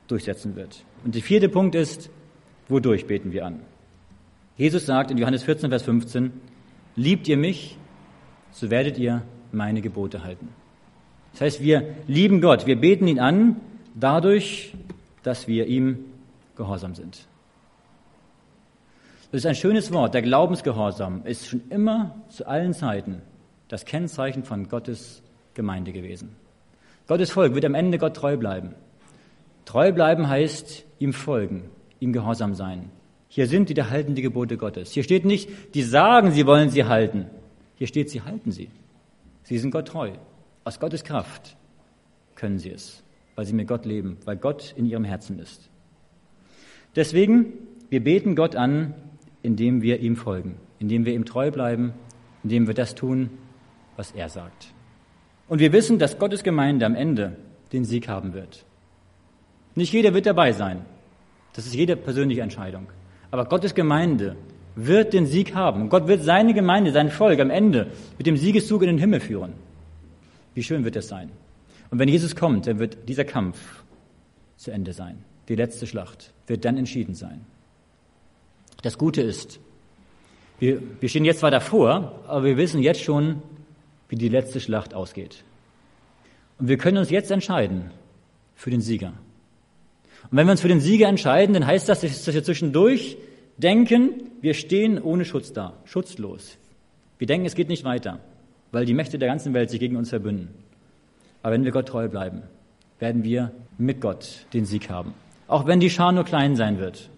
Speaker 1: durchsetzen wird. Und der 4. Punkt ist, wodurch beten wir an? Jesus sagt in Johannes 14, Vers 15, liebt ihr mich, so werdet ihr meine Gebote halten. Das heißt, wir lieben Gott, wir beten ihn an, dadurch, dass wir ihm gehorsam sind. Das ist ein schönes Wort, der Glaubensgehorsam ist schon immer zu allen Zeiten das Kennzeichen von Gottes Gemeinde gewesen. Gottes Volk wird am Ende Gott treu bleiben. Treu bleiben heißt ihm folgen, ihm gehorsam sein. Hier sind die, die halten die Gebote Gottes. Hier steht nicht, die sagen, sie wollen sie halten. Hier steht, sie halten sie. Sie sind Gott treu. Aus Gottes Kraft können sie es, weil sie mit Gott leben, weil Gott in ihrem Herzen ist. Deswegen, wir beten Gott an, indem wir ihm folgen, indem wir ihm treu bleiben, indem wir das tun, was er sagt. Und wir wissen, dass Gottes Gemeinde am Ende den Sieg haben wird. Nicht jeder wird dabei sein. Das ist jede persönliche Entscheidung. Aber Gottes Gemeinde wird den Sieg haben. Und Gott wird seine Gemeinde, sein Volk am Ende mit dem Siegeszug in den Himmel führen. Wie schön wird das sein? Und wenn Jesus kommt, dann wird dieser Kampf zu Ende sein. Die letzte Schlacht wird dann entschieden sein. Das Gute ist, wir stehen jetzt zwar davor, aber wir wissen jetzt schon, wie die letzte Schlacht ausgeht. Und wir können uns jetzt entscheiden für den Sieger. Und wenn wir uns für den Sieger entscheiden, dann heißt das, dass wir zwischendurch denken, wir stehen ohne Schutz da, schutzlos. Wir denken, es geht nicht weiter, weil die Mächte der ganzen Welt sich gegen uns verbünden. Aber wenn wir Gott treu bleiben, werden wir mit Gott den Sieg haben. Auch wenn die Schar nur klein sein wird.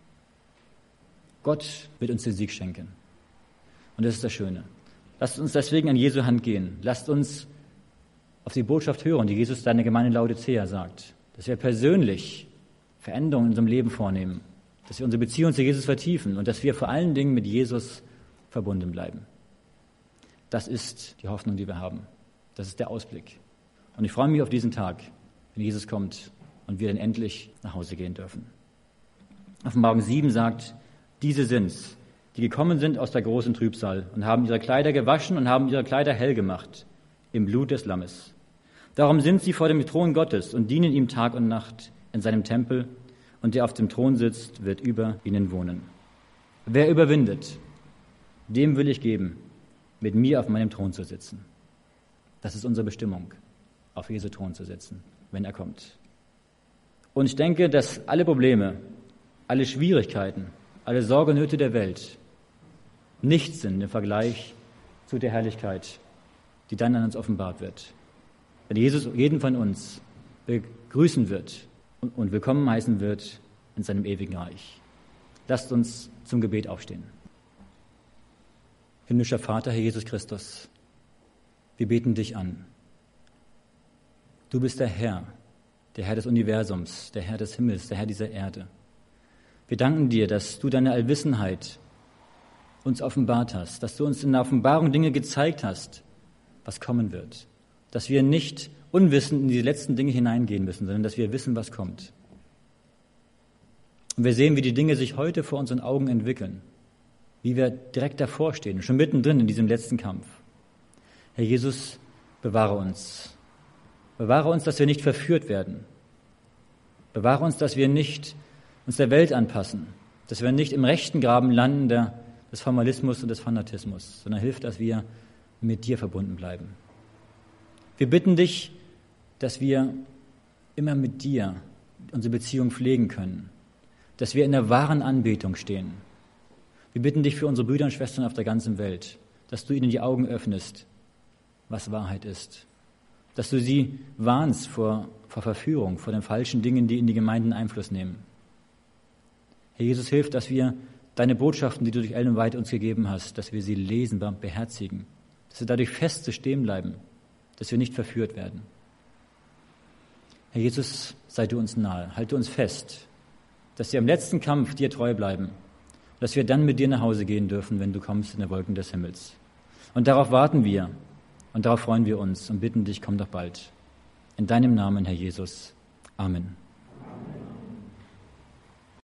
Speaker 1: Gott wird uns den Sieg schenken. Und das ist das Schöne. Lasst uns deswegen an Jesu Hand gehen. Lasst uns auf die Botschaft hören, die Jesus seiner Gemeinde Laodicea sagt. Dass wir persönlich Veränderungen in unserem Leben vornehmen. Dass wir unsere Beziehung zu Jesus vertiefen und dass wir vor allen Dingen mit Jesus verbunden bleiben. Das ist die Hoffnung, die wir haben. Das ist der Ausblick. Und ich freue mich auf diesen Tag, wenn Jesus kommt und wir dann endlich nach Hause gehen dürfen. Offenbarung 7 sagt, diese sind's, die gekommen sind aus der großen Trübsal und haben ihre Kleider gewaschen und haben ihre Kleider hell gemacht im Blut des Lammes. Darum sind sie vor dem Thron Gottes und dienen ihm Tag und Nacht in seinem Tempel, und der auf dem Thron sitzt, wird über ihnen wohnen. Wer überwindet, dem will ich geben, mit mir auf meinem Thron zu sitzen. Das ist unsere Bestimmung, auf Jesu Thron zu sitzen, wenn er kommt. Und ich denke, dass alle Probleme, alle Schwierigkeiten, alle Sorgenöte der Welt nichts sind im Vergleich zu der Herrlichkeit, die dann an uns offenbart wird. Wenn Jesus jeden von uns begrüßen wird und willkommen heißen wird in seinem ewigen Reich. Lasst uns zum Gebet aufstehen. Himmlischer Vater, Herr Jesus Christus, wir beten dich an. Du bist der Herr des Universums, der Herr des Himmels, der Herr dieser Erde. Wir danken dir, dass du deine Allwissenheit uns offenbart hast, dass du uns in der Offenbarung Dinge gezeigt hast, was kommen wird. Dass wir nicht unwissend in die letzten Dinge hineingehen müssen, sondern dass wir wissen, was kommt. Und wir sehen, wie die Dinge sich heute vor unseren Augen entwickeln, wie wir direkt davor stehen, schon mittendrin in diesem letzten Kampf. Herr Jesus, bewahre uns. Bewahre uns, dass wir nicht verführt werden. Bewahre uns, dass wir nicht uns der Welt anpassen, dass wir nicht im rechten Graben landen des Formalismus und des Fanatismus, sondern hilf, dass wir mit dir verbunden bleiben. Wir bitten dich, dass wir immer mit dir unsere Beziehung pflegen können, dass wir in der wahren Anbetung stehen. Wir bitten dich für unsere Brüder und Schwestern auf der ganzen Welt, dass du ihnen die Augen öffnest, was Wahrheit ist, dass du sie warnst vor Verführung, vor den falschen Dingen, die in die Gemeinden Einfluss nehmen. Herr Jesus, hilf, dass wir deine Botschaften, die du durch Ellen White uns gegeben hast, dass wir sie lesen, beherzigen, dass wir dadurch fest stehen bleiben, dass wir nicht verführt werden. Herr Jesus, sei du uns nahe, halte uns fest, dass wir im letzten Kampf dir treu bleiben, dass wir dann mit dir nach Hause gehen dürfen, wenn du kommst in den Wolken des Himmels. Und darauf warten wir und darauf freuen wir uns und bitten dich, komm doch bald. In deinem Namen, Herr Jesus. Amen.